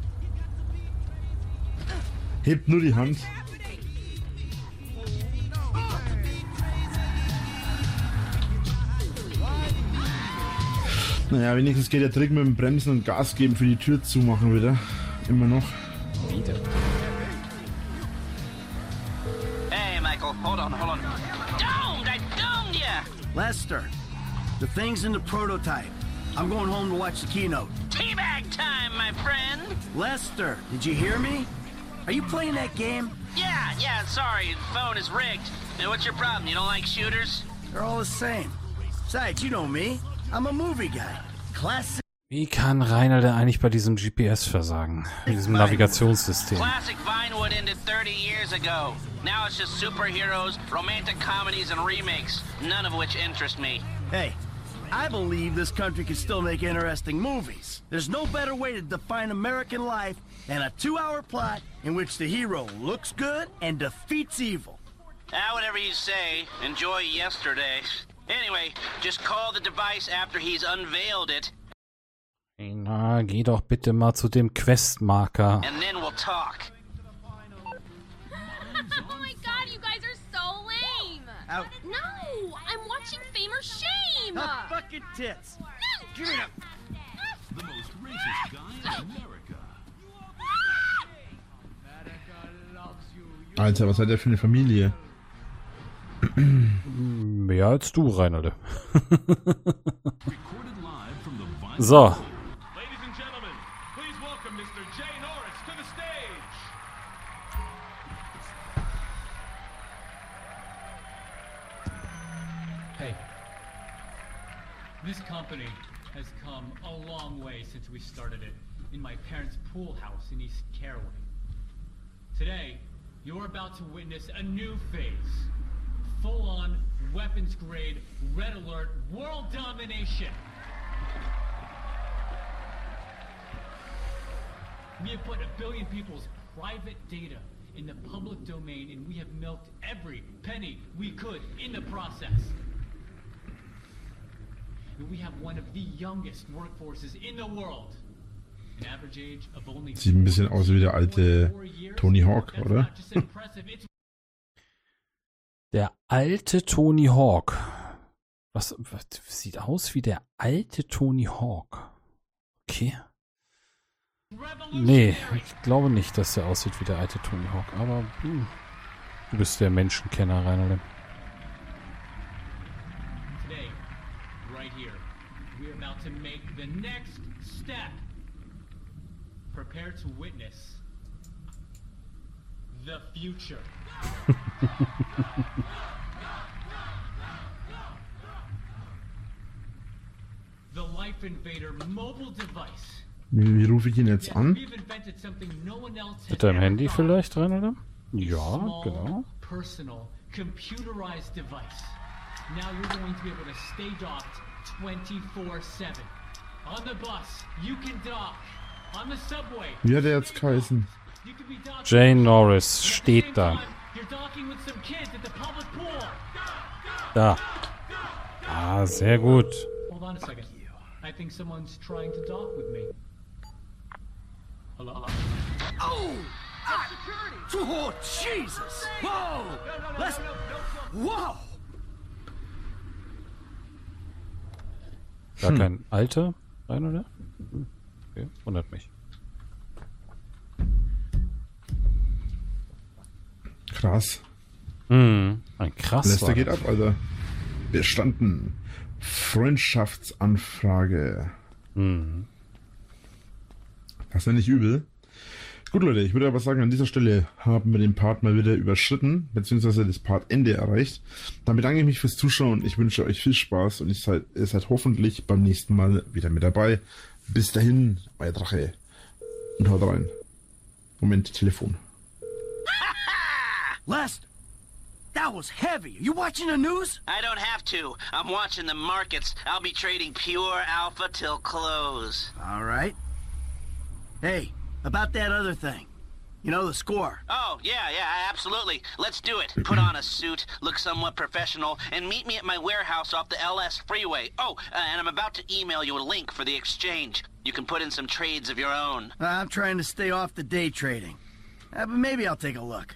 Hebt nur die Hand. Naja, wenigstens geht der Trick mit dem Bremsen und Gas geben für die Tür zumachen wieder. Immer noch. Wieder. Hey, Michael, hold on. Domed! I domed ya! Lester, the thing's in the prototype. I'm going home to watch the keynote. Teabag time, my friend! Lester, did you hear me? Are you playing that game? Yeah, sorry, the phone is rigged. Now, what's your problem? You don't like shooters? They're all the same. Besides, you know me. I'm a movie guy. Classic. Wie kann Reinalde eigentlich bei diesem GPS versagen? Bei diesem Navigationssystem? Classic Vinewood ended 30 years ago. Now it's just superheroes, romantic comedies, and remakes, none of which interest me. Hey, I believe this country can still make interesting movies. There's no better way to define American life than a 2-hour plot in which the hero looks good and defeats evil. Whatever you say. Enjoy yesterday. Anyway, just call the device after he's unveiled it. Na, geh doch bitte mal zu dem Questmarker. And then we'll talk. Oh my god, you guys are so lame! Out. No! I'm watching Fame or Shame! Hot fucking tits! Give it up! The most racist guy in America. Alter, was hat der für eine Familie? Mehr als du, Reinalde. So. Ladies and gentlemen, please welcome Mr. Jay Norris to the stage. Hey, this company has come a long way since we started it in my parents' pool house in East Caraway. Today, you're about to witness a new phase. Full-on, weapons-grade, red alert, world domination. We have put 1 billion people's private data in the public domain, and we have milked every penny we could in the process. And we have one of the youngest workforces in the world. An average age of only Sieht ein bisschen aus wie der alte Tony Hawk, oder? Der alte Tony Hawk. Was sieht aus wie der alte Tony Hawk? Okay. Nee, ich glaube nicht, dass der aussieht wie der alte Tony Hawk, aber du bist der Menschenkenner, Reinalde. Today, right here, we're about to make the next step. Prepare to witness the future. The life Life Invader mobile device. Wie rufe ich ihn jetzt an? We've invented something no one else has Mit deinem ever Handy thought vielleicht drin, oder? Ja, Small, genau. personal, computerized device. Now you're going to be able to stay docked 24/7. On the bus, you can dock. On the subway, Wie hat er jetzt geheißen? you can be docked. Jane Norris steht da. You're docking with some kids at the public pool. Da. Ah, sehr gut. Hold on a second. I think someone's trying to dock with me. Hello? Oh! Oh, Jesus! Whoa! Let's... Whoa! Gar kein Alter rein, oder? Okay, wundert mich. Krass. Ein krass. Lester war geht das. ab, Alter. Bestanden. Freundschaftsanfrage. Das ist ja nicht übel. Gut, Leute, ich würde aber sagen, an dieser Stelle haben wir den Part mal wieder überschritten, beziehungsweise das Partende erreicht. Dann bedanke ich mich fürs Zuschauen. Ich wünsche euch viel Spaß und ihr seid hoffentlich beim nächsten Mal wieder mit dabei. Bis dahin, euer Drache. Und haut rein. Moment, Telefon. Lester, that was heavy. You watching the news? I don't have to. I'm watching the markets. I'll be trading pure alpha till close. All right. Hey, about that other thing. You know, the score. Oh, yeah, absolutely. Let's do it. Put on a suit, look somewhat professional, and meet me at my warehouse off the LS freeway. Oh, and I'm about to email you a link for the exchange. You can put in some trades of your own. I'm trying to stay off the day trading. But maybe I'll take a look.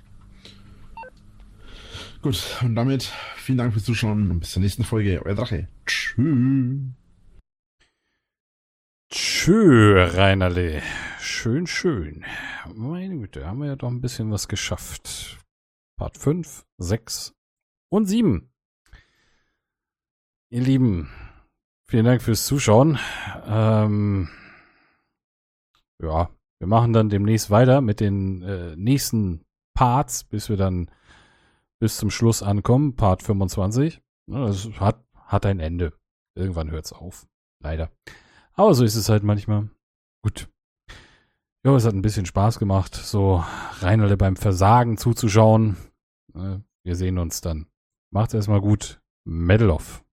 Gut, und damit vielen Dank fürs Zuschauen und bis zur nächsten Folge. Euer Drache. Tschüss. Tschö, Reinerle. Schön, schön. Meine Güte, haben wir ja doch ein bisschen was geschafft. Part 5, 6 und 7. Ihr Lieben, vielen Dank fürs Zuschauen. Ja, wir machen dann demnächst weiter mit den nächsten Parts, bis wir dann bis zum Schluss ankommen. Part 25. Das hat ein Ende. Irgendwann hört es auf. Leider. Aber so ist es halt manchmal. Gut. Ja, es hat ein bisschen Spaß gemacht, so Reinerle beim Versagen zuzuschauen. Wir sehen uns dann. Macht's erstmal gut. Medal off.